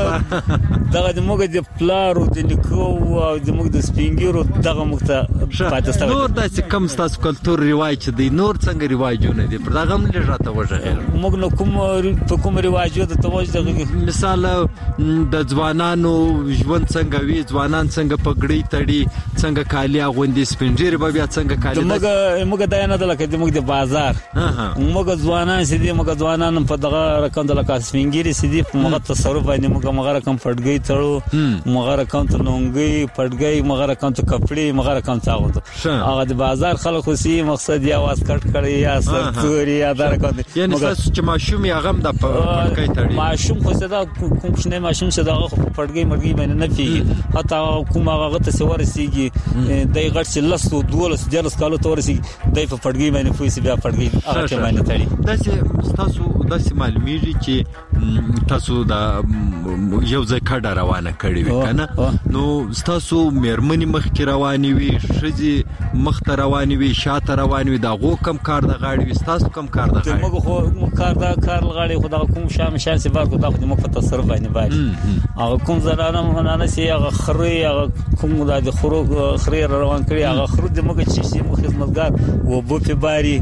Speaker 7: دغه د موږ د پلارو د لیکو او د موږ د سپینګیرو دغه موږ ته پاتسته
Speaker 3: نور د کم تاسو کلچر رواج دی نور څنګه رواجونه دي پر دغه مل راته وژغل
Speaker 7: موږ نو کوم په کوم رواجو د توجه
Speaker 3: مثال د ځوانانو ژوند څنګه وی ځوانان څنګه پګړی تړي څنګه کالیا غوندي سپینجیر به بیا څنګه کالیا
Speaker 7: موږ موږ دا نه دلته موږ د بازار موږ ځوانان سي دي موږ ځوانان په دغه رقم د لکه سپینګيري سي دي موږ تصرف باندې موږ موږ رقم پټګي تړو موږ رقم ته لونګي پټګي موږ رقم ته کپڑے موږ رقم ته اغوندو هغه د بازار خلکو سي مقصد یا واس کټ کړي یا سرتوري یا دا رقم
Speaker 3: یعنی تاسو چې ماشوم یې غم د پټګي تړي
Speaker 7: ماشوم خو صدا کوم شنه ماشوم صدا پټګي مرګي باندې نه پیږي حتی کوم هغه ته سور سيږي دای غټ سي لسو دولس جلس کالو تور سي دای په پټګي باندې پوي بیا پټګي هغه باندې تړي
Speaker 3: دا چې تاسو داسې معلومیږي چې تاسو دا یو ځای کډه روانه کړې وي کنه نو تاسو مېرمنې مخ کې روانې وي شذي مخ ته روانې وي شاته روانې وي دا غو کم کار د غاړي وي تاسو کم کار د غاړي
Speaker 7: موږ خو کار دا کار غاړي خو دا کوم شام شان سي بار کو دا خو موږ په تصرف باندې باندې هغه کوم زرانه نه سي هغه خري هغه کوم د خرو خري روان کړی هغه خرو د موږ چې سي خدمتګار و بو په باري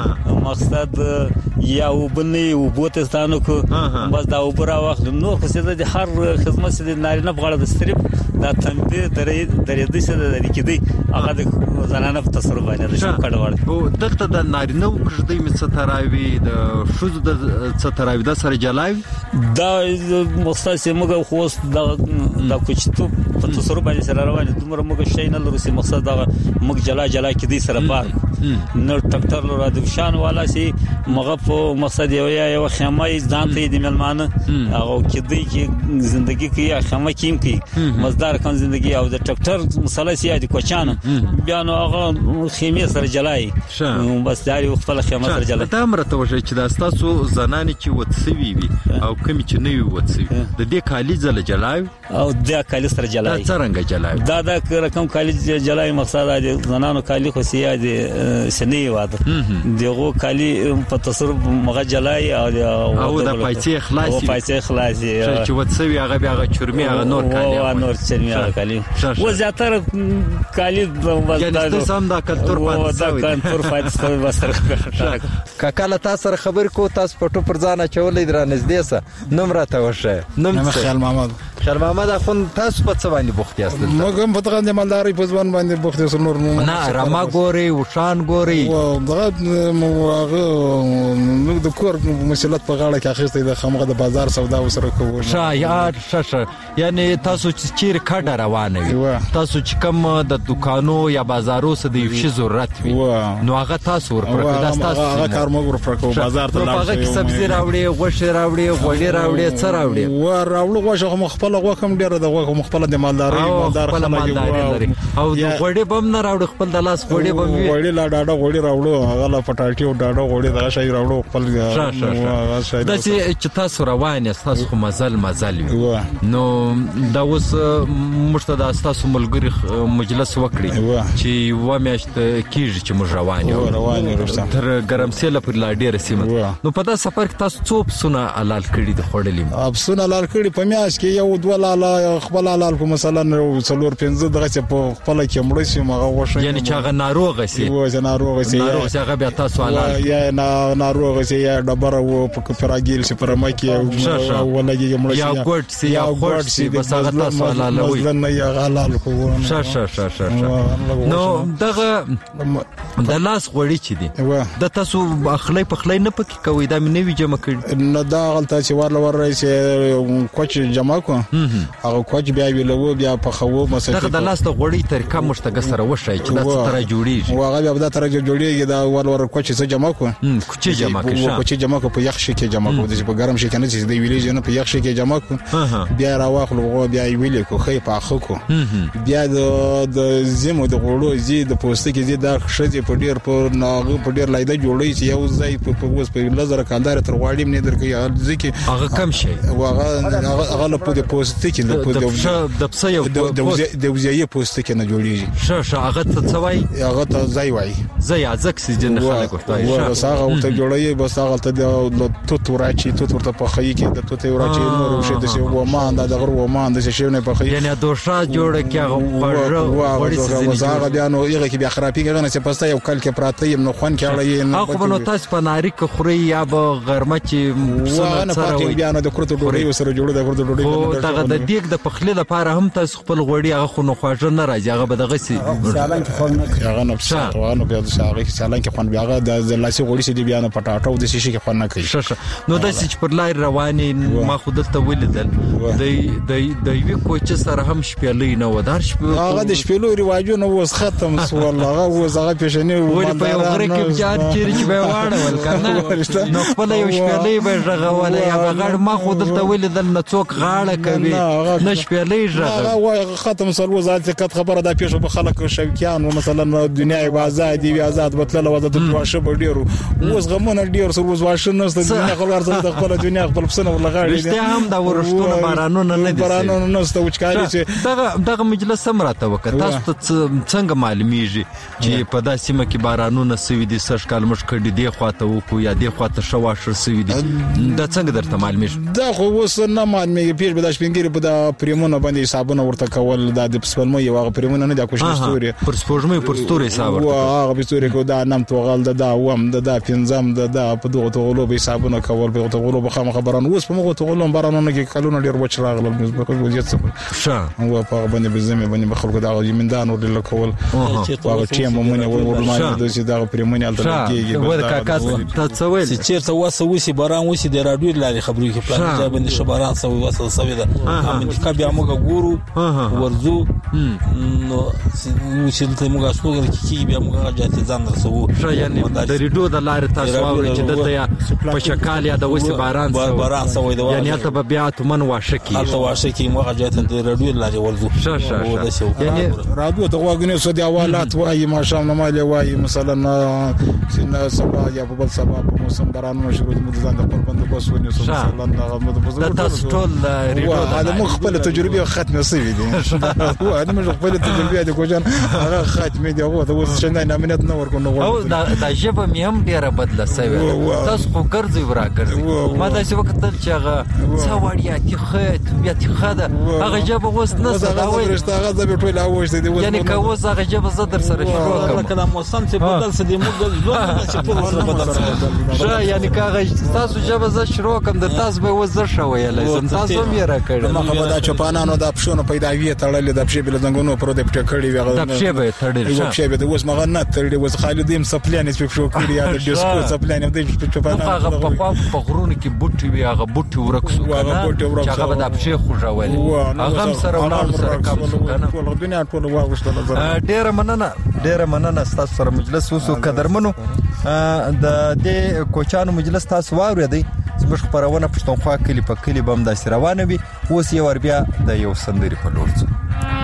Speaker 7: مقصد یا وبني وبوتستانو کو بس دا وبرا وخت نو خو سي د هر خدمت سي د نارینه په غړه د ستریپ دا تنبيه درې درې د څه د لیکدي هغه د زنانه په تصرف باندې شو کډوړ
Speaker 3: او دغه د نارینه وکړدي مې ستراوي د شوز د ستراوي د سره جلاوي
Speaker 7: دا مقصد سي موږ خو د د کوچتو په تصرف باندې سره روان دومره موږ شي نه لرو سي مقصد دا موږ جلا جلا کدي سره بار نو ټکټر لرا د شان والا سي مغه په مقصد یو یو خیمه ځان ته د ملمانه او کدی کې ژوندۍ کې یا خیمه کیم کې مزدار کان ژوندۍ او د ټکټر مسله سي د کوچانه بیا نو هغه خیمه سره جلای بس داري خپل خیمه سره جلای
Speaker 3: ته مرته وشي چې دا تاسو زنانه چې وڅوي وي او کمی چې نه وي وڅوي د دې کالی زله جلای
Speaker 7: او د کالی سره جلای
Speaker 3: دا څنګه جلای
Speaker 7: دا دا رقم کالی جلای مقصد دی زنانو کالی خو سیه دي سنې واده دغه کالی په تصرف مغه جلای او
Speaker 3: او د پایڅې خلاصي
Speaker 7: او پایڅې خلاصي
Speaker 3: چې وڅوي هغه بیا هغه چرمي هغه نور کالی
Speaker 7: او نور چرمي هغه کالی و زیاتره کالی
Speaker 3: یعنی تاسو هم دا کلتور
Speaker 7: باندې دا کلتور فایده وسره
Speaker 3: کاکاله تاسو سره خبر کو تاسو پټو پر ځان چولې در نږدې سه نمبر ته وشه
Speaker 8: نوم خیال محمد
Speaker 3: خیال محمد اخون تاسو په څه باندې بوخت یاست
Speaker 8: موږ په تګ د مالداري په ځوان باندې بوخت یو نور
Speaker 3: نه رما ګوري وشان ګوري
Speaker 8: او دغه موغه نو د کور مسلط په غاړه کې اخیسته د خمغه د بازار سودا وسره کوو
Speaker 3: شاید شاشه یعنی تاسو چې چیر کډه روانه وي تاسو چې کوم د دکانو یا بازارو سره د یو ضرورت وي نو هغه تاسو ورپرکو دا تاسو
Speaker 8: هغه کار موږ ورپرکو بازار ته
Speaker 3: لاړ هغه کې سبزی راوړي غوښه راوړي غوړي راوړي څه راوړي
Speaker 8: و راوړو غوښه مخفله غوښم ډیره د غوښه مخفله د مالداري مالدار
Speaker 3: خلک او د غوړي بم نه راوړي خپل د لاس غوړي بم وي
Speaker 8: غوړي لا ډاډه غوړي راوړو هغه لا پټاټي او ډاډه غوړي دا شي راوړو خپل
Speaker 3: هغه شي دا چې تاسو روان یاست تاسو خو مزل مزل وي نو دا اوس مشته د تاسو ملګری مجلس وکړي چې و میاشت کیږي چې موږ روان یو
Speaker 8: روان یو
Speaker 3: تر ګرمسیله پر لا ډیره سیمه نو په دا سفر کې تاسو څو پسونه حلال کړي د خړلې
Speaker 8: ابسونه حلال کړي په میاشت کې یو دوه لاله خپل حلال کو مثلا څلور پنځه دغه چې په خپل کې مړ شي مغه وښه
Speaker 3: یعنی چې هغه ناروغ شي
Speaker 8: و چې ناروغ شي
Speaker 3: ناروغ شي هغه بیا تاسو حلال
Speaker 8: یا ناروغ شي یا ډبره و په فراګیل شي پر مکه او ولګي مړ شي
Speaker 3: یا ګډ شي یا ګډ شي بس هغه تاسو حلال وي
Speaker 8: نه یا حلال کو
Speaker 3: ش ش ش ش نو دغه د لاس غوړي چې دي د تاسو اخلي په خلای نه پکې کوي دا مې نوی جمع کړ
Speaker 8: نو دا غلطه چې ورل ور رئیس کوچ جمع کو هغه کوچ بیا ویلو بیا په خو مسله
Speaker 3: دغه د لاس د غوړي طریقه مشتګه سره وشي چې دا ستاره جوړیږي
Speaker 8: او هغه بیا د طرح جوړیږي دا ور ور کوچ څه جمع کو
Speaker 3: کوچ جمع کې
Speaker 8: کوچ جمع کو په یخ شي کې جمع کو د په ګرم شي کې نه چې دی ویلې نه په یخ شي کې جمع کو بیا راواخلو بیا ویلې کو خې په اخو کو بیا د زمو د غوړو زی د پوسټ کې زی دا خشې په ډیر په ناغه په ډیر لایده جوړی چې یو ځای په اوس په لزر کاندار تر غواړم نه درکې ځکه
Speaker 3: هغه کم شي
Speaker 8: هغه هغه په د پوسټ کې
Speaker 3: د د پسې یو
Speaker 8: د وزیه پوسټ کې نه جوړیږي
Speaker 3: ش ش هغه څه څه وای
Speaker 8: هغه ته ځای وای
Speaker 3: ځای ازک سجن خلک ورته
Speaker 8: ش بس هغه ته جوړی بس هغه ته د توت ورچی توت ورته په خی کې د توت ورچی نور شي د سی و ما اند د غر و ما اند شي نه په خی
Speaker 3: یعنی دوشا جوړ کې هغه
Speaker 8: وړي هغه بیا نو هغه کې بیا خرابې غنه چې پسته یو کل کې پراته یم نو خون کې اړې
Speaker 3: نه خو نو تاسو په ناری کې خوري یا به غرمه چې
Speaker 8: سره سره بیا نو د کورته ډوډۍ سره جوړه د کورته ډوډۍ
Speaker 3: او دغه د دیګ د پخلي لپاره هم تاسو خپل غوړي هغه خو نو خواجه نه راځي هغه به دغه سي
Speaker 8: سالان کې خون نه هغه نو څه نو بیا د سالان کې سالان کې خون بیا هغه د لاسي غوړي سي بیا نه پټاټو د شیشه کې خون نه کوي
Speaker 3: شش نو د سچ پر لای رواني ما خو دلته ولیدل د د د یو کوچ سره هم شپېلې نه ودار شپې
Speaker 8: هغه د شپېلو رواجونه اوس ختم سو والله هغه اوس هغه پېښنه
Speaker 3: ولې په یو غره کې جار چیرې چې به واړول کنه نو خپل یو شپېلې به ژغول یا بغړ ما خو دلته ولیدل نه څوک غاړه کوي نه شپېلې ژغ
Speaker 8: هغه ختم سو وزارت کټ خبره دا پېښه په خلک شوکیان مثلا دنیا آزاد دی آزاد بتله وزارت واشه ډیرو اوس غمونه ډیر سر اوس واشه نه ست دنیا خلک ارزه خپل دنیا خپل پسنه ولغاړي
Speaker 3: دي هم دا ورشتونه بارانونه نه دي
Speaker 8: بارانونه نه ست وچکاري چې
Speaker 3: دغه دغه مجلس هم راته وکړه تاسو څنګه معلومیږي چې په داسې مکه بارانونه سوي دي سر کال مش کړي دی خواته وکو یا دی خواته شواشه سوي دي دا څنګه درته معلومیږي
Speaker 8: دا خو اوس نه معلومیږي پیش به د شپنګری په د پریمونه باندې حسابونه ورته کول د پسپلمو یو هغه پریمونه نه د کوښښ ستوري
Speaker 3: پر سپوږمۍ پر ستوري حساب ورته
Speaker 8: هغه په ستوري کو دا نام توغل د دا وم د دا پنځم د دا په دغه توغلو به حسابونه کول په توغلو به خامخ خبرونه اوس په موږ توغلو بارانونه کې کلونه ډیر وچ راغله په وضعیت څه
Speaker 3: شه
Speaker 8: هو په باندې بزمه باندې خلکو دا یمندان ور دل کول هغه چې مونږ ور مسلمان دي چې دا پرېمونی الته کېږي
Speaker 2: ول کاکا ته څول
Speaker 5: چې چیرته وسه وسی باران وسی د راډیو لاري خبرې کې پلان ځای باندې شباران سوي وسه سوي ده امریکا بیا موږ ګورو ورزو نو چې ته موږ اسوګر کې بیا موږ جاته ځان رسو
Speaker 2: یعنی د ریډیو د لارې تاسو اورئ چې دته په شکال یا د وسی باران
Speaker 5: باران سوي ده
Speaker 2: یعنی ته بیا ته من واشه کې
Speaker 5: ته واشه کې موږ جاته د راډیو لاري ورزو
Speaker 8: یعنی راډیو ته واګنه سو د حوالات وایي ماشام نه مالي وایي مثلا سینه سبا یا په بل سبا په موسم باران مشروع د ځان د پربند په سونی سو مثلا
Speaker 2: د تاسو ټول ریډیو
Speaker 8: د مخ خپل تجربه ختمه سوي دي هو هغه مخ خپل تجربه د کوجان هغه ختمه دي هو د اوس څنګه نامنت نه ورکو نو
Speaker 2: او د ژبه مې هم ډیره بدله سوي تاسو خو ګرځي ورا ګرځي ما داسې وکړل چې هغه څه وړیا کی خت بیا تی خده هغه ژبه اوس نه
Speaker 8: زداوي هغه د ټول اوس دي
Speaker 2: یعنی که اوس هغه ژبه زدر سره شروع
Speaker 5: کړم کله موسم چې بدل څه دی موږ ځوان چې ټول سره بدل
Speaker 2: شو یعنی که هغه تاسو ژبه ز شروع کوم د تاسو به وز شوی لازم تاسو هم یې را کړل
Speaker 8: ما خو دا چپانانو د پښونو پیدا وی تړلې د پښې بل دنګونو پر د پټ کړی وی
Speaker 2: د پښې به تړلې
Speaker 8: د پښې به د اوس مغه نه تړلې اوس خالدیم سپلان سپ شو کړی یا د ډیسکو سپلان د چپانانو
Speaker 2: هغه په خوا په غرونو کې بوټي وی هغه بوټي ورکسو کنه چې هغه د پښې خوژول هغه سره ولر سره کابل کنه
Speaker 8: ټول دنیا ټول واغشتل
Speaker 3: ډیره مننه ډیره مننه تاسو سره مجلس وسو قدرمنو د دې کوچانو مجلس تاسو واورېدئ زموږ خبرونه پښتونخوا کلی په کلی بم داسې روانه وي اوس یې ور بیا د یو سندري په لور ځو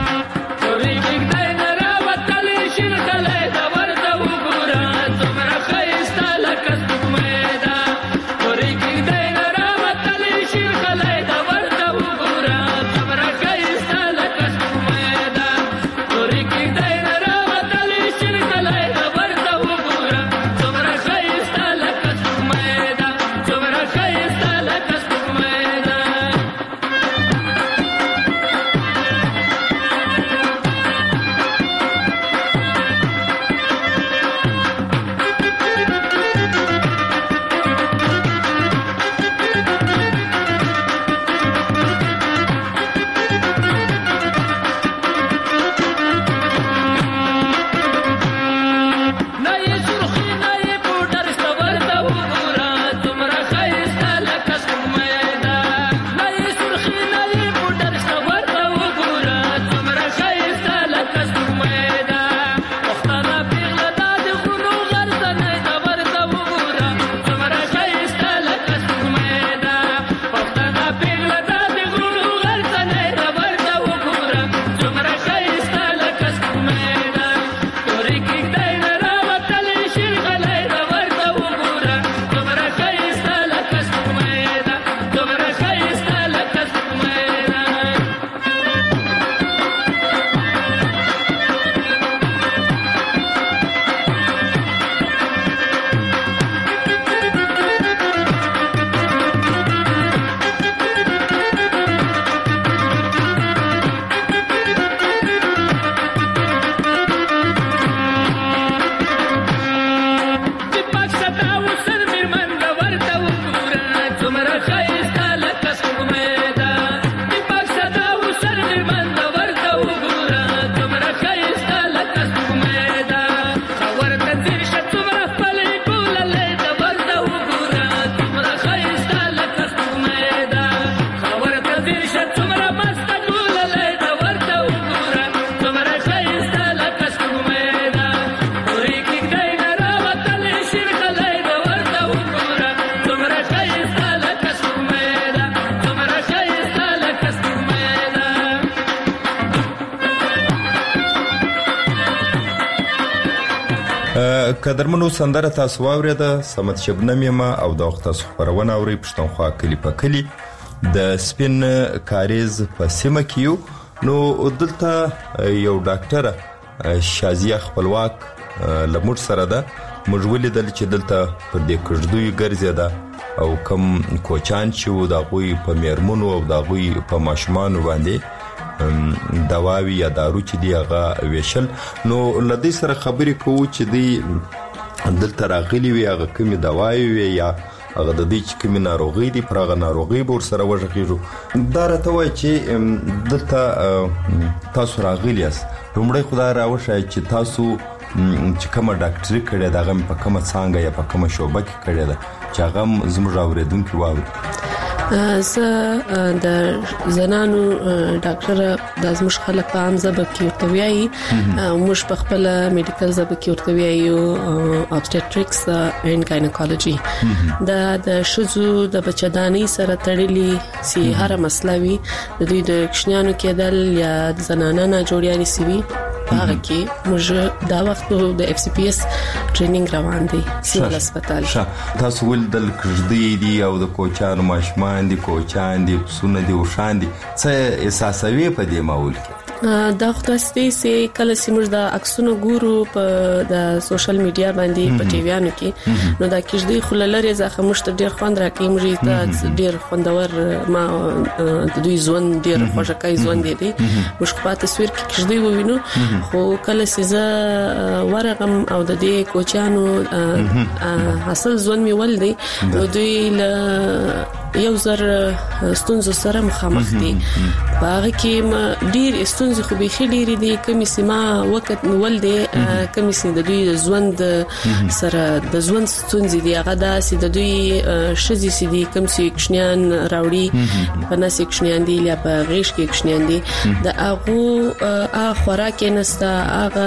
Speaker 3: قدرمنو سندره تاسو واورېده سمت شبنم یم او د وخت تاسو خبرونه اورئ پښتونخوا کلی په کلی د سپین کاریز په سیمه کې یو نو دلته یو ډاکټره شازیه خپلواک لمر سره ده موږ ولیدل چې دلته پر دې کړدوی ګرځېده او کم کوچان چې و د هغوی په میرمنو او د هغوی په ماشومانو باندې دواوی یا دارو چې دی هغه ویشل نو لدې سره خبرې کوو چې دی دلته راغلي وي هغه کومې دواوی وي یا هغه د دې چې کومې ناروغۍ دي پر هغه ناروغۍ به ورسره وغږېږو دا راته وایي چې دلته تاسو راغلي یاست لومړی خو دا راوښایي چې تاسو چې کومه ډاکټري کړې ده هغه په کومه څانګه یا په کومه شعبه کې کړې ده چې هغه زموږ اوریدونکي واوري؟
Speaker 9: زه د زنانو ډاکټر د زموږ خلک په عام ژبه کې ورته وایي، موږ په خپل میډیکل ژبه کې ورته وایو obstetrics and gynecology. دا د ښځو د بچه‌دانۍ سره تړلي سي هر مسله وي، د دوی د کښنیانو کېدل یا د زنانه نه جوړیانې سوي هغه کې موږ دا وخت د اف سی پی اس ټریننګ روان دی سیول هسپتال.
Speaker 3: تاسو ول د کړدې دي او د کوچانو ماشمان دي، کوچان دي، سونه دي، وشان دي، څه احساسوي په دې ماحول کې؟
Speaker 9: دا خداسته سي کله سیمر د اکسونو ګورو په د سوشل میډیا باندې په ټیویانو کې، نو دا کېږي خللره زخه مشت ډیر خوند راکې مې ته ډیر خوندور ما د دوی ځوان ډیر خوشکای ځوان دي دي مش په تصویر کې کېږي ووینو، خو کله سيزه ورغم او د دې کوچانو حاصل ځوان می ول دي، نو دوی ل یو زر ستونزو سره مخامخ دي. باغ کې ډیر ستونزې خو به خېډيري دي، کمی سیمه وخت ول دي، کمی سي د دوی ژوند سره د ژوند ستونزې دي، هغه د سي د دوی شذي سي دي، کم سي کښنیان راوړي په ناس کښنیان دي یا په غیش کې کښنیان دي، د هغه ا خوراک نسته، هغه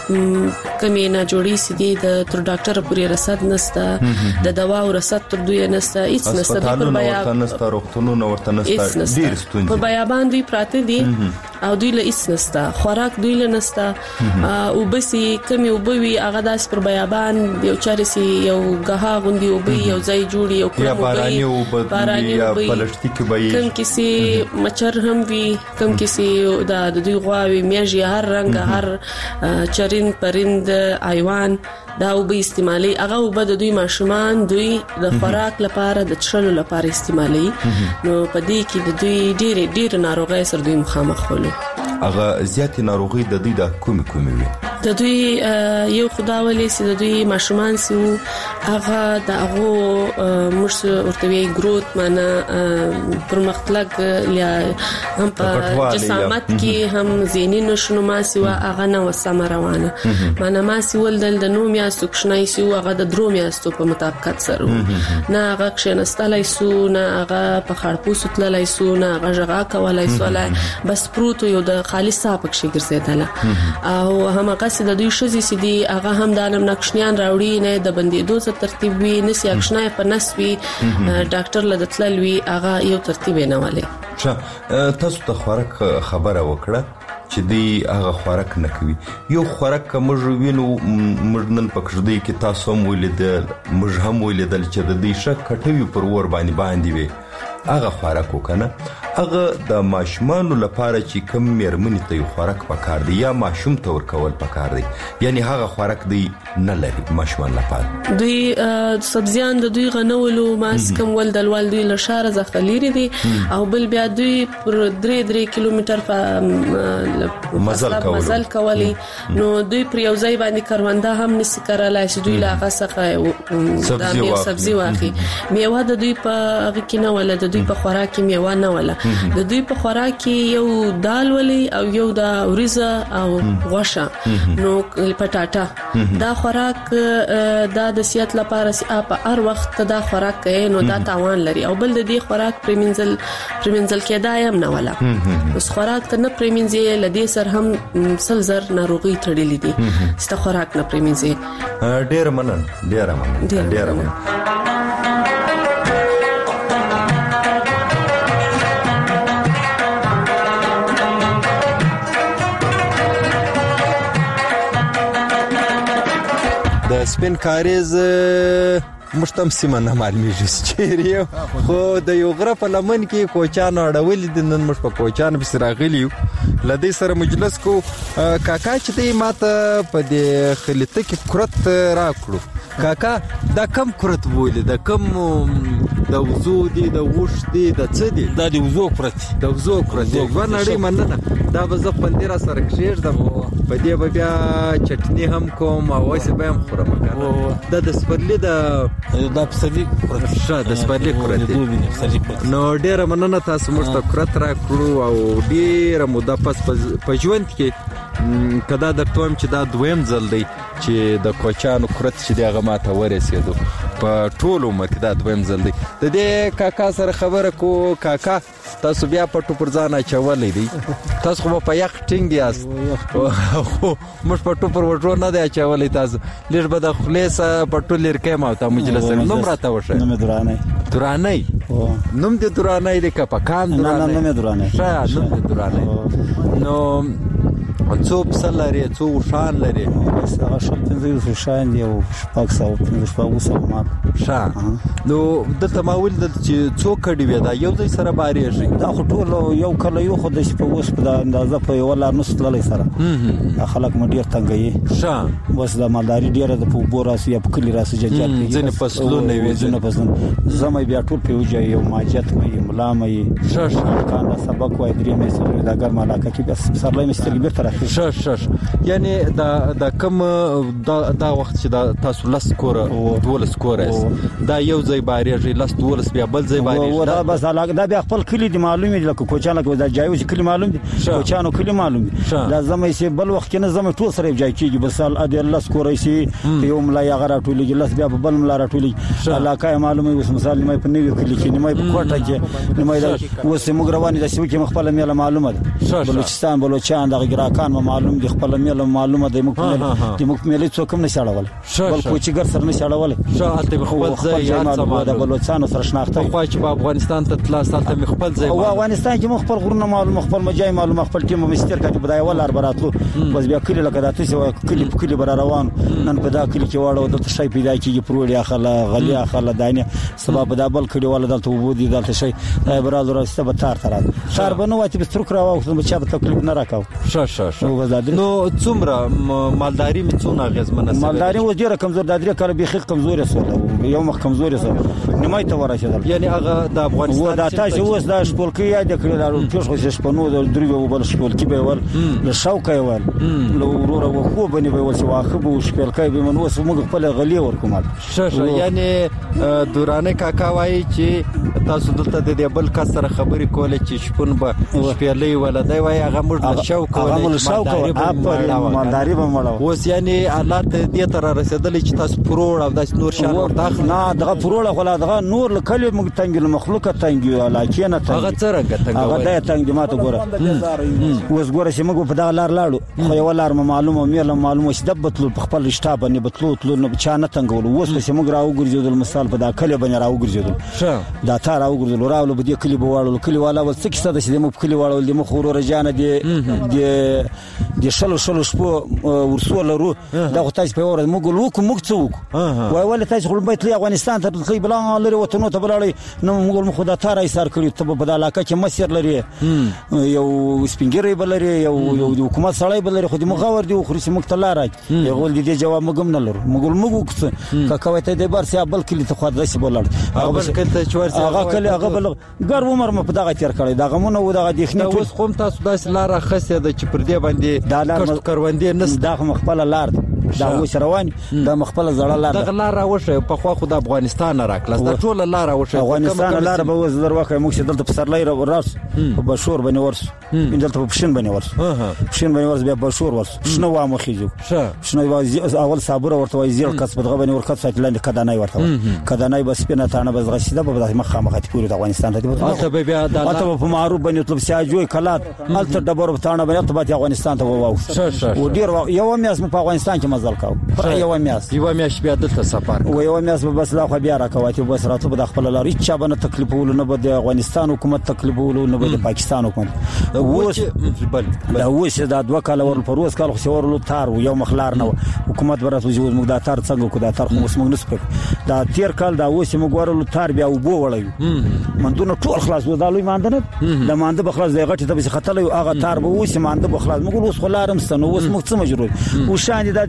Speaker 9: کمی نه جوړي سي دي، د تر ډاکټر پورې رسد نسته، د دوا او رسد تر دوی نسته، هیڅ نسته، په بیا
Speaker 3: نسته، روغتونونو ورته نسته، ډیر ستونزې
Speaker 9: په بیابان دوی پراته دي او دوی له هیڅ نسته، خوراک دوی له نسته، او بسي کمی وبوي هغه داس پر بیابان یو چارسي یو غها غوندي وبي یو ځای جوړي یو
Speaker 3: کړو باراني او باراني یا پلشتي کې وي،
Speaker 9: کم کسي مچر هم وي، کم کسي د دوی غواوي میږي، هر رنگ هر چرین پرند حیوان دا وب استعمالي، هغه وب د دوی ماشومان دوی د خوراک لپاره د چرلو لپاره استعمالي، نو په دې کې د دوی ډېر ډېر ناروغي سره دوی مخامخ ولو.
Speaker 3: هغه زیاتې ناروغي د دوی د کومې کومې وي؟
Speaker 9: د دوی یو خداولي سي د دوی ماشومان سي هغه د هغه مرس ورتوي ګروت معنا پرمختګ یا هم په جسامت کې هم ذهني نشونما سي هغه نه وسمه روانه معنا ما سي ولدل د نوم یا سکشنای سي هغه د دروم یا ستو په مطابقت سره نه هغه کښنستلای سو، نه هغه په خړپوس تللای سو، نه هغه ژغا کولای سو، بس پروت یو د خالص صاحب کې ګرځیدله او هم قصد د دوی شذي سي دي، هغه هم د نم نقشنیان راوړي نه د بندېدو څخه ترتیب وي، نس یکشنای په نسوي ډاکټر لدتلوي هغه یو ترتیب نه والي.
Speaker 3: تاسو ته خوراک خبره وکړه چې دی هغه خوراک نه کوي، یو خوراک موږ وینو مرنن پکښدي کې تاسو هم ولیدل، موږ هم ولیدل چې د دې شک کټوي پر ور باندې باندې وي، هغه خوراک وکنه هغه د ماشومانو لپاره چې کم مېرمنې ته یو خوراک پکار دی یا ماشوم ته ورکول پکار دی، یعنی هغه خوراک دی نه لري ماشومان لپاره. دوی
Speaker 9: سبزیان د دوی غنولو ماس کم ول دلوال دوی له شهر ځخليري دي او بل بیا دوی پر درې درې کیلومتر په مزل کولی، نو دوی پر یو ځای باندې کرونده هم نسی کارلای چې دوی لا غسخه د میوه سبزی واخی میوه د دوی په هغه کې نه ولا د دوی په خوراک کې میوه نه ولا، د دوی په خوراک کې یو دال ولي او یو د اوریزه او غوښه نو پټاټا، دا خوراک دا د صحت لپاره په هر وخت دا خوراک کوي، نو دا تاوان لري، او بل د دې خوراک پریمنزل پریمنزل کې دایم نه ولا، اوس خوراک ته نه پریمنځي لدې سر هم سلزر ناروغي تړلې دي، ست خوراک نه پریمنځي.
Speaker 3: ډیر منن ډیر منن ډیر منن. د سپین کاریز مشتم سیمه نه معلومیږي چې خو د یو غره په لمن کې کوچان اړول دي، نن مش په کوچان به سراغلی لدې سره مجلس کو کاکا چې دی ماته په دې خلیته کې کرت راکړو. کاکا دا کم کرت بوله، دا کم د وزو دي، د وښ دي، د څه دي؟
Speaker 5: دا د وزو کرت،
Speaker 3: د وزو کرت و نړۍ مننه دا به زه پندره سره کښېږدم، په دې به بیا چټني هم کوم او وایسه به هم خورم. دا د سپرلي د
Speaker 5: دا پسرلي کرت
Speaker 3: شه د سپرلي کرت نو ډېره مننه تاسو موږ ته کرت راکړو او ډېره موده پس په ژوند کې کدا درته وایم چې دا دویم ځل دی چې د کوچانو کرت چې دغه ماته ورسېدو په ټول عمر کې دا دویم ځل دی. د دې کاکا سره خبره کو کاکا تاسو بیا پټو پر ځان اچولې دی تاسو خو په یخ ټینګ یاست خو موږ پټو پر وټو نه دی اچولې تاسو لږ به د خلیصه پټو لرکې ما ته مجلس نوم راته وشه نوم درانه درانه نوم دې درانه دی که پکان درانه نوم درانه ښه نوم دې درانه نو څو پسه لري څو وشان لري هغه شل پنځه وشان دی او شپږ سوه پنځه شپږ سوه مات ښه نو دلته ما ولیدل چې څو کډې وې دا یو ځای سره بارېږي دا خو ټول یو کله یو خو داسې په اوس په دا اندازه په یوه لار نسو تللی سره دا خلک مو ډېر تنګوي ښه بس دا مالداري ډېره ده په اوبو راسي یا په کلي راسي جنجال کوي ځینې فصلونه وي ځینې فصلونه زمی بیا ټول په یو ځای یو ماجت مې یو ملا مې ښه ښه کان دا سبق وایي درې مې څلورې دا ګرمه علاقه کې بس پسرلی مې سترګې بېرته راخي ښه ښه یعنی دا دا کوم دا دا وخت چې دا تاسو لس کوره دولس کوره دا یو ځای بارېږي لس دولس بیا بل ځای بارېږي دا بس علاقه دا بیا خپل کلي دي معلوم دي لکه کوچانو کې دا جایوز کلي معلوم دي کوچانو کلي معلوم دي دا زمې سي بل وخت کې نه زمې ټول سره ځای کېږي بس سال ادي لس کوره سي یو ملا یا غره ټولې لس بیا بل ملا را ټولې علاقه معلومه اوس مثال مې په نوې کلي کې نیمه په کوټه کې نیمه دا اوس موږ روانې د سیو کې مخبل مې معلومه ده بلوچستان بلوچستان د ګراکان معلوم دي خپل مېله معلومه ده موږ د موږ مېله څوک هم نشي اړول بل کوچیګر سره نشي اړول ښه هلته خپل ځای یاد سمه د بلوچستان سره شناخته خو چې په افغانستان ته تلا سالته مې خپل ځای او افغانستان کې مخ خپل غرونه معلومه خپل مجای معلومه خپل ټیم مستر کړي بدای ولر براتلو بس بیا کلی لکه داتې سو کلی کلی بر روان نن په دا کلی کې واړو د شي پیدا کیږي پروړی اخله غلی اخله دانه سبب دا بل کړي ول دلته وبودي دلته شي برادر راسته به تار تر تار بنو واتی به ترک راو خو چا به تکلیف نه راکاو ښه ښه نو څومره مالداري مې څونه غزمنه مالداري و ډیره کمزور د درې کال بيخي کمزوري سره یو مخ کمزوري سره نیمه ته ورسېدل یعنی هغه د افغانستان و دا تاسو اوس د شپول کې یاد کړی دا پیښ خو شپنو د درې وبل شپول کې به ول له شوکه ول له ورور او خو بني به وسه واخه به شپل کې به منو سمغه خپل غلی ورکوم ښه ښه یعنی دورانه کاکا وایي چې تاسو دلته د بل کس سره خبرې کولې چې شپون به شپلې ولدی وایي هغه موږ شوکه هغه شوکه مالداري به مړو اوس یعنی حالات دې تر رسیدلې چې تاسو پروړ او داس نور شان ورته نه دغه پروړ خو لا دغه نور لکلې موږ تنګ مخلوقه تنګ علاقه نه تنګ هغه څنګه تنګ هغه د تنګ ماته ګوره اوس ګوره چې موږ په دغه لار لاړو خو یو لار معلومه مې معلومه چې دبتلو په خپل رشتہ باندې بتلو تلو نه چا نه تنګول اوس چې موږ راو ګرځیدل مثال په دا کلی باندې راو ګرځیدل دا تار راو ګرځیدل راو په دې کلی بواړو کلی والا ول څه کیسه ده چې موږ کلی واړو د مخ ورور جان دي د د شلو شلو شپو ورسول دا خو تاسو په اور موږ لوک موږ څوک وای ول تاسو خپل بیت افغانستان ته تللی بلا لري وطن ته بلړی نو موږ خو دا تار ایثار کړی ته په علاقه کې مسیر لري یو سپینګری بلري یو یو حکومت سړی بلري خو د مغور دی خو چې موږ ته لار راځي یو ول دي جواب موږ نه لرو موږ موږ کاکوي ته د بار سي بل کلی ته خو داسې بلړ هغه بل کله چور سي هغه کله هغه بل ګر عمر م په دغه تیر کړی دغه مونږ و دغه دیخنه اوس کوم تاسو داسې لار خسته د چې پر دې باندې دا لار کروندې نس دغه مخبل لار دا وش روان دا مخبل زړه لار دغه لار راوشه په خوا خو د افغانستان راکلاس دا ټول لار راوشه افغانستان لار به وز در واخه موږ دلته په سرلای راس په بشور باندې ورس دلته په پښین باندې ورس پښین باندې ورس بیا بشور ورس شنو وامه خيجو شنو اول صابر ورته وای زیل کس په دغه باندې ورکت ساتلند کدانای ورته کدانای بس پینه تانه بس غسیده په مخه مخه پورې د افغانستان ته البته بیا د البته په معروف باندې طلب ساجوي کلات البته دبر په تانه باندې ته افغانستان ته وواو و ډیر یو میاس په افغانستان کې مزل کاو پر یو میاس یو میاس بیا دلته سفر و یو میاس بس لا خو بیا راکواتي بس راته د خپل لاري چا باندې تکلیف ول نه بده افغانستان حکومت تکلیف ول نه بده پاکستان حکومت اوس بل دا اوس دا دوه کال ور پروس کال خو ور تار یو مخلار نه حکومت ورته جو موږ دا تار څنګه کو دا تار خو موږ نسپک دا تیر کال دا اوس موږ ورلو تار بیا وبو وړیو مندونه ټول خلاص و دالوي ماندنه د مانده بخلاص دی غټه ته به خطلې هغه تار به اوس مانده بخلاص موږ اوس خلارم سن اوس موږ څه مجرور و شان دا چې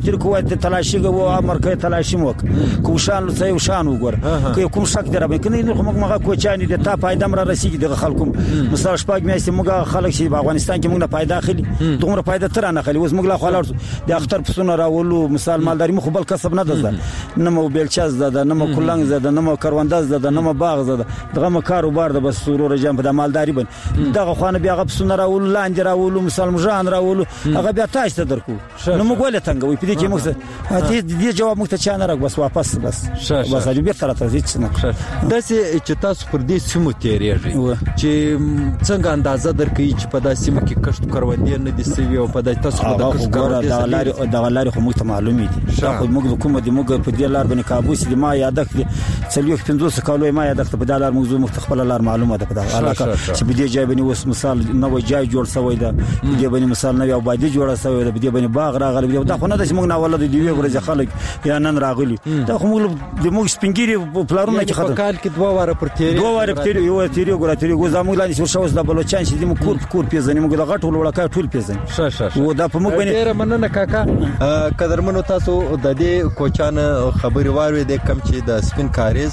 Speaker 10: تیر کوه ته تلاشي غو امر کوي تلاشي موک کو شان له یو شان وګور کوي کوم شک دربه کني نو موږ موږ کوچانی د تا پایده مر رسیدي د خلکو مثال شپږ میاشتې موږ خلک شي په افغانستان کې موږ نه پایده اخلي دومره پایده تر نه اخلي اوس موږ لا خلاص د اختر پسونه راولو مثال مالداري مخ بل کسب نه ده نه مو بیلچاز ده نه مو کولنګ ده نه مو کرونداز ده نه مو باغ ده دغه مو کاروبار ده بس سرور جام په مالداري بن دغه خوانه بیا غ پسونه راولو لاندې راولو مثال مجان راولو هغه بیا تاج ته درکو نو موږ ولې څنګه وي په دې کې موږ ته دې جواب موږ ته چانه راغ بس واپس بس بس اجي بیا تر تر هیڅ نه
Speaker 3: داسې چې تاسو پر دې سیمو تیریږئ چې څنګه اندازه درکې چې په داسې سیمو کې کښت کروندې نه دي سوي او په داسې تاسو د کښت کروندې
Speaker 10: د لارې خو موږ ته معلومې دي خو موږ کومه دي موږ په دې لار باندې کابوس دي ما یاد کړ څلوي پنځوس کالو ما یاد کړ په دې لار موضوع مختلف لار معلومه ده په دغه علاقه چې په دې ځای باندې اوس مثال نو ځای جوړ شوی ده دې باندې مثال نو یو باندې جوړ شوی ده دې باندې باغ راغلی دا خو نه د موږ نه ولادت دی وی ورځ خلک یا نن راغلی دا خو موږ د موږ سپینګری پلارونه کې خاطر
Speaker 3: کال کې دوه واره پر تیری
Speaker 10: دوه واره پر تیری یو تیری ګور تیری ګو زموږ لاندې شوس د بلوچستان چې موږ کور کور پیژنې موږ د غټ وړکا ټول پیژنې
Speaker 3: ښه ښه
Speaker 10: و دا په موږ باندې
Speaker 3: ډیر مننه کاکا قدرمنو تاسو د دې کوچان خبري واره د کم چې د سپین کاریز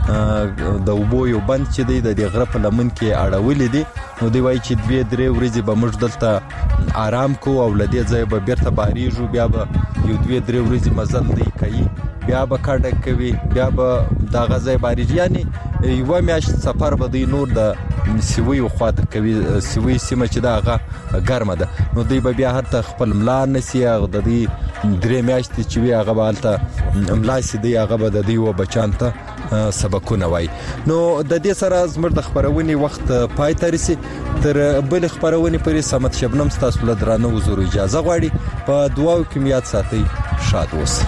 Speaker 3: د وبو یو بند چې دی د غره په لمن کې اړولې دي نو دی وایي چې دوی درې ورځې به موږ دلته آرام کو او لدې ځای به بیرته باریږو بیا به یو دوی درې ورځې مزل دی کوي بیا به کډه کوي بیا به دا غځای باریږي یعنی یو میاشت سفر به دی نور د سوي خواته کوي سوي سیمه چې دا هغه ګرمه ده نو دی به بیا هر خپل ملا نسی او د دې درې میاشتې چې وی هغه بالته ملا سي دی هغه به د دی و بچانته سبقونه وای نو د دې سره زموږ د خبرونې وخت پای ته رسي تر بل خبرونې پرې سمت شبنم تاسو له درانه حضور اجازه غواړي په دعاو کې میات ساتي شاد اوسئ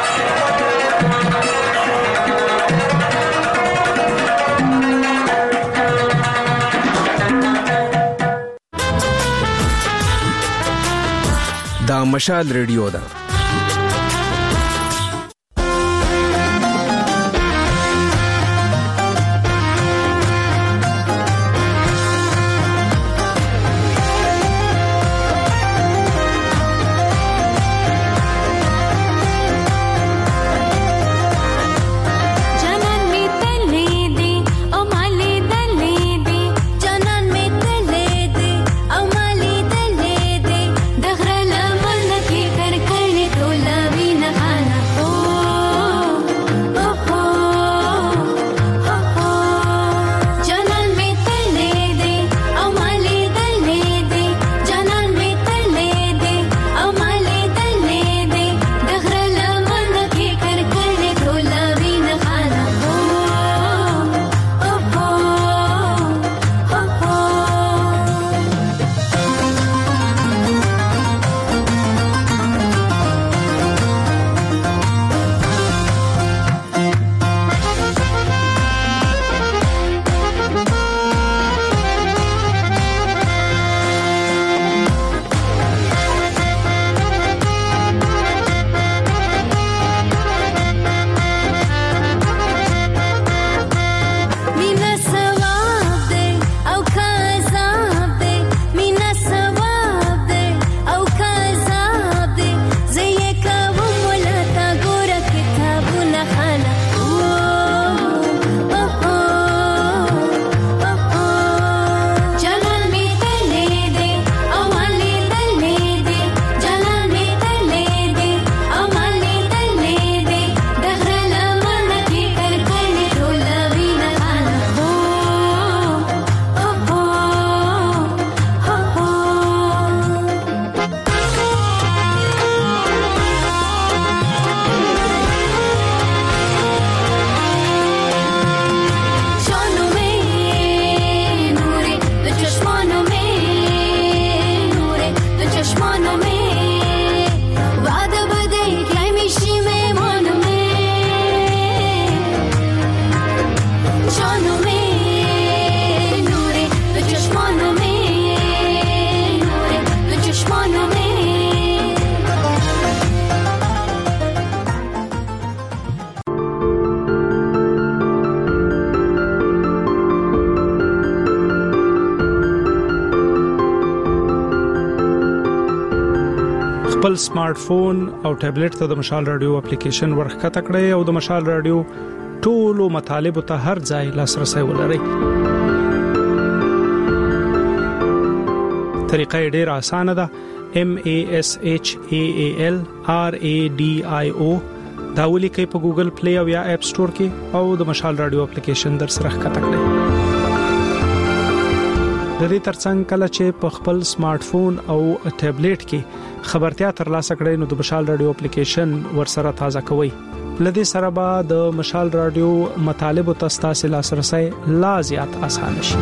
Speaker 11: دا مشال ریډیو ده
Speaker 12: دغره لمن کې کړ کړ خپل سمارټ فون او ټابلیټ ته د مشال رادیو اپلیکیشن ورخته کړئ او د مشال رادیو ټولو مطالب ته هر ځای لاسرسي ولرئ. طریقه ډېره اسانه ده. M A S H A A L R A D I O دا ولیکئ په ګوګل پلی او یا اپ سٹور کې او د مشال رادیو اپلیکیشن در سره ښکته کړئ. د دې ترڅنګ کله چې په خپل سمارټ فون او ټابلیټ کې خبرتیا ترلاسه کړئ نو د مشال رادیو اپلیکیشن ورسره تازه کوئ. لدې سره به د مشال رادیو مطالب او تاسو لاسرسي لا زیات اسانه شي.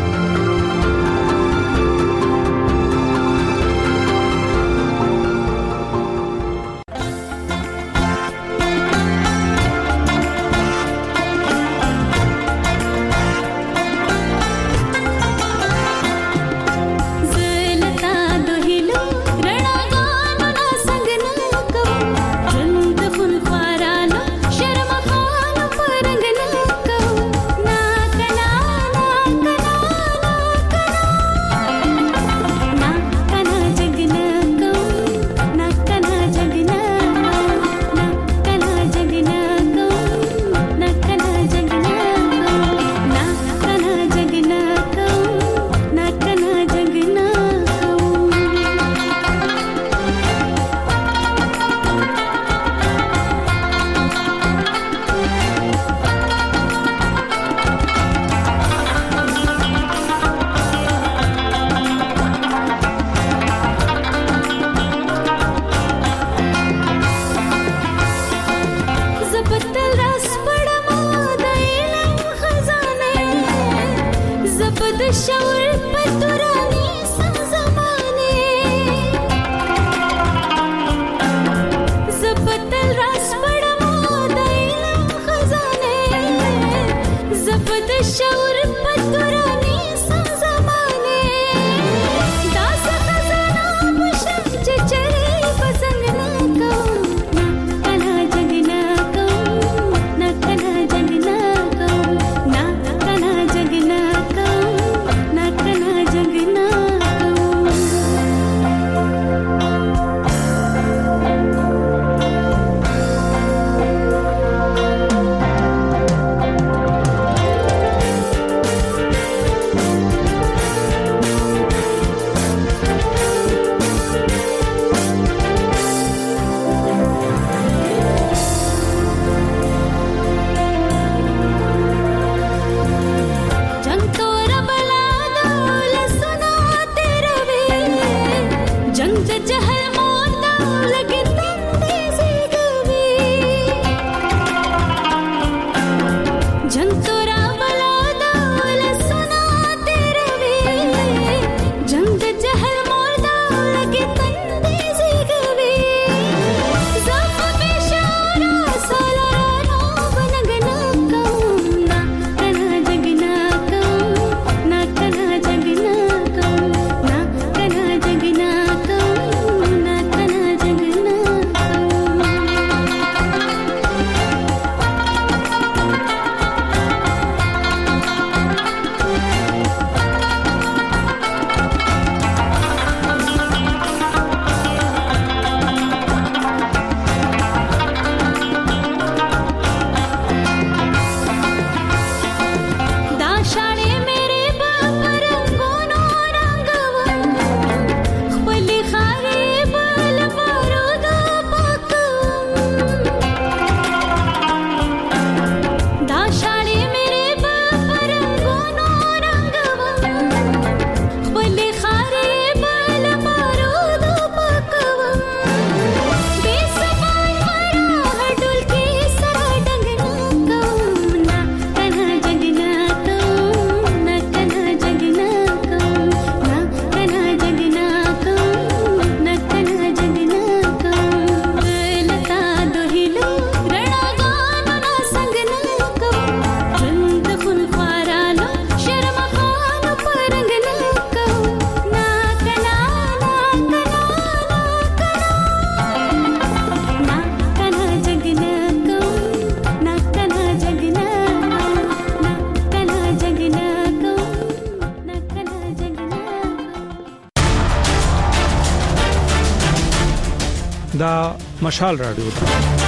Speaker 12: دا مشال رادیو ده.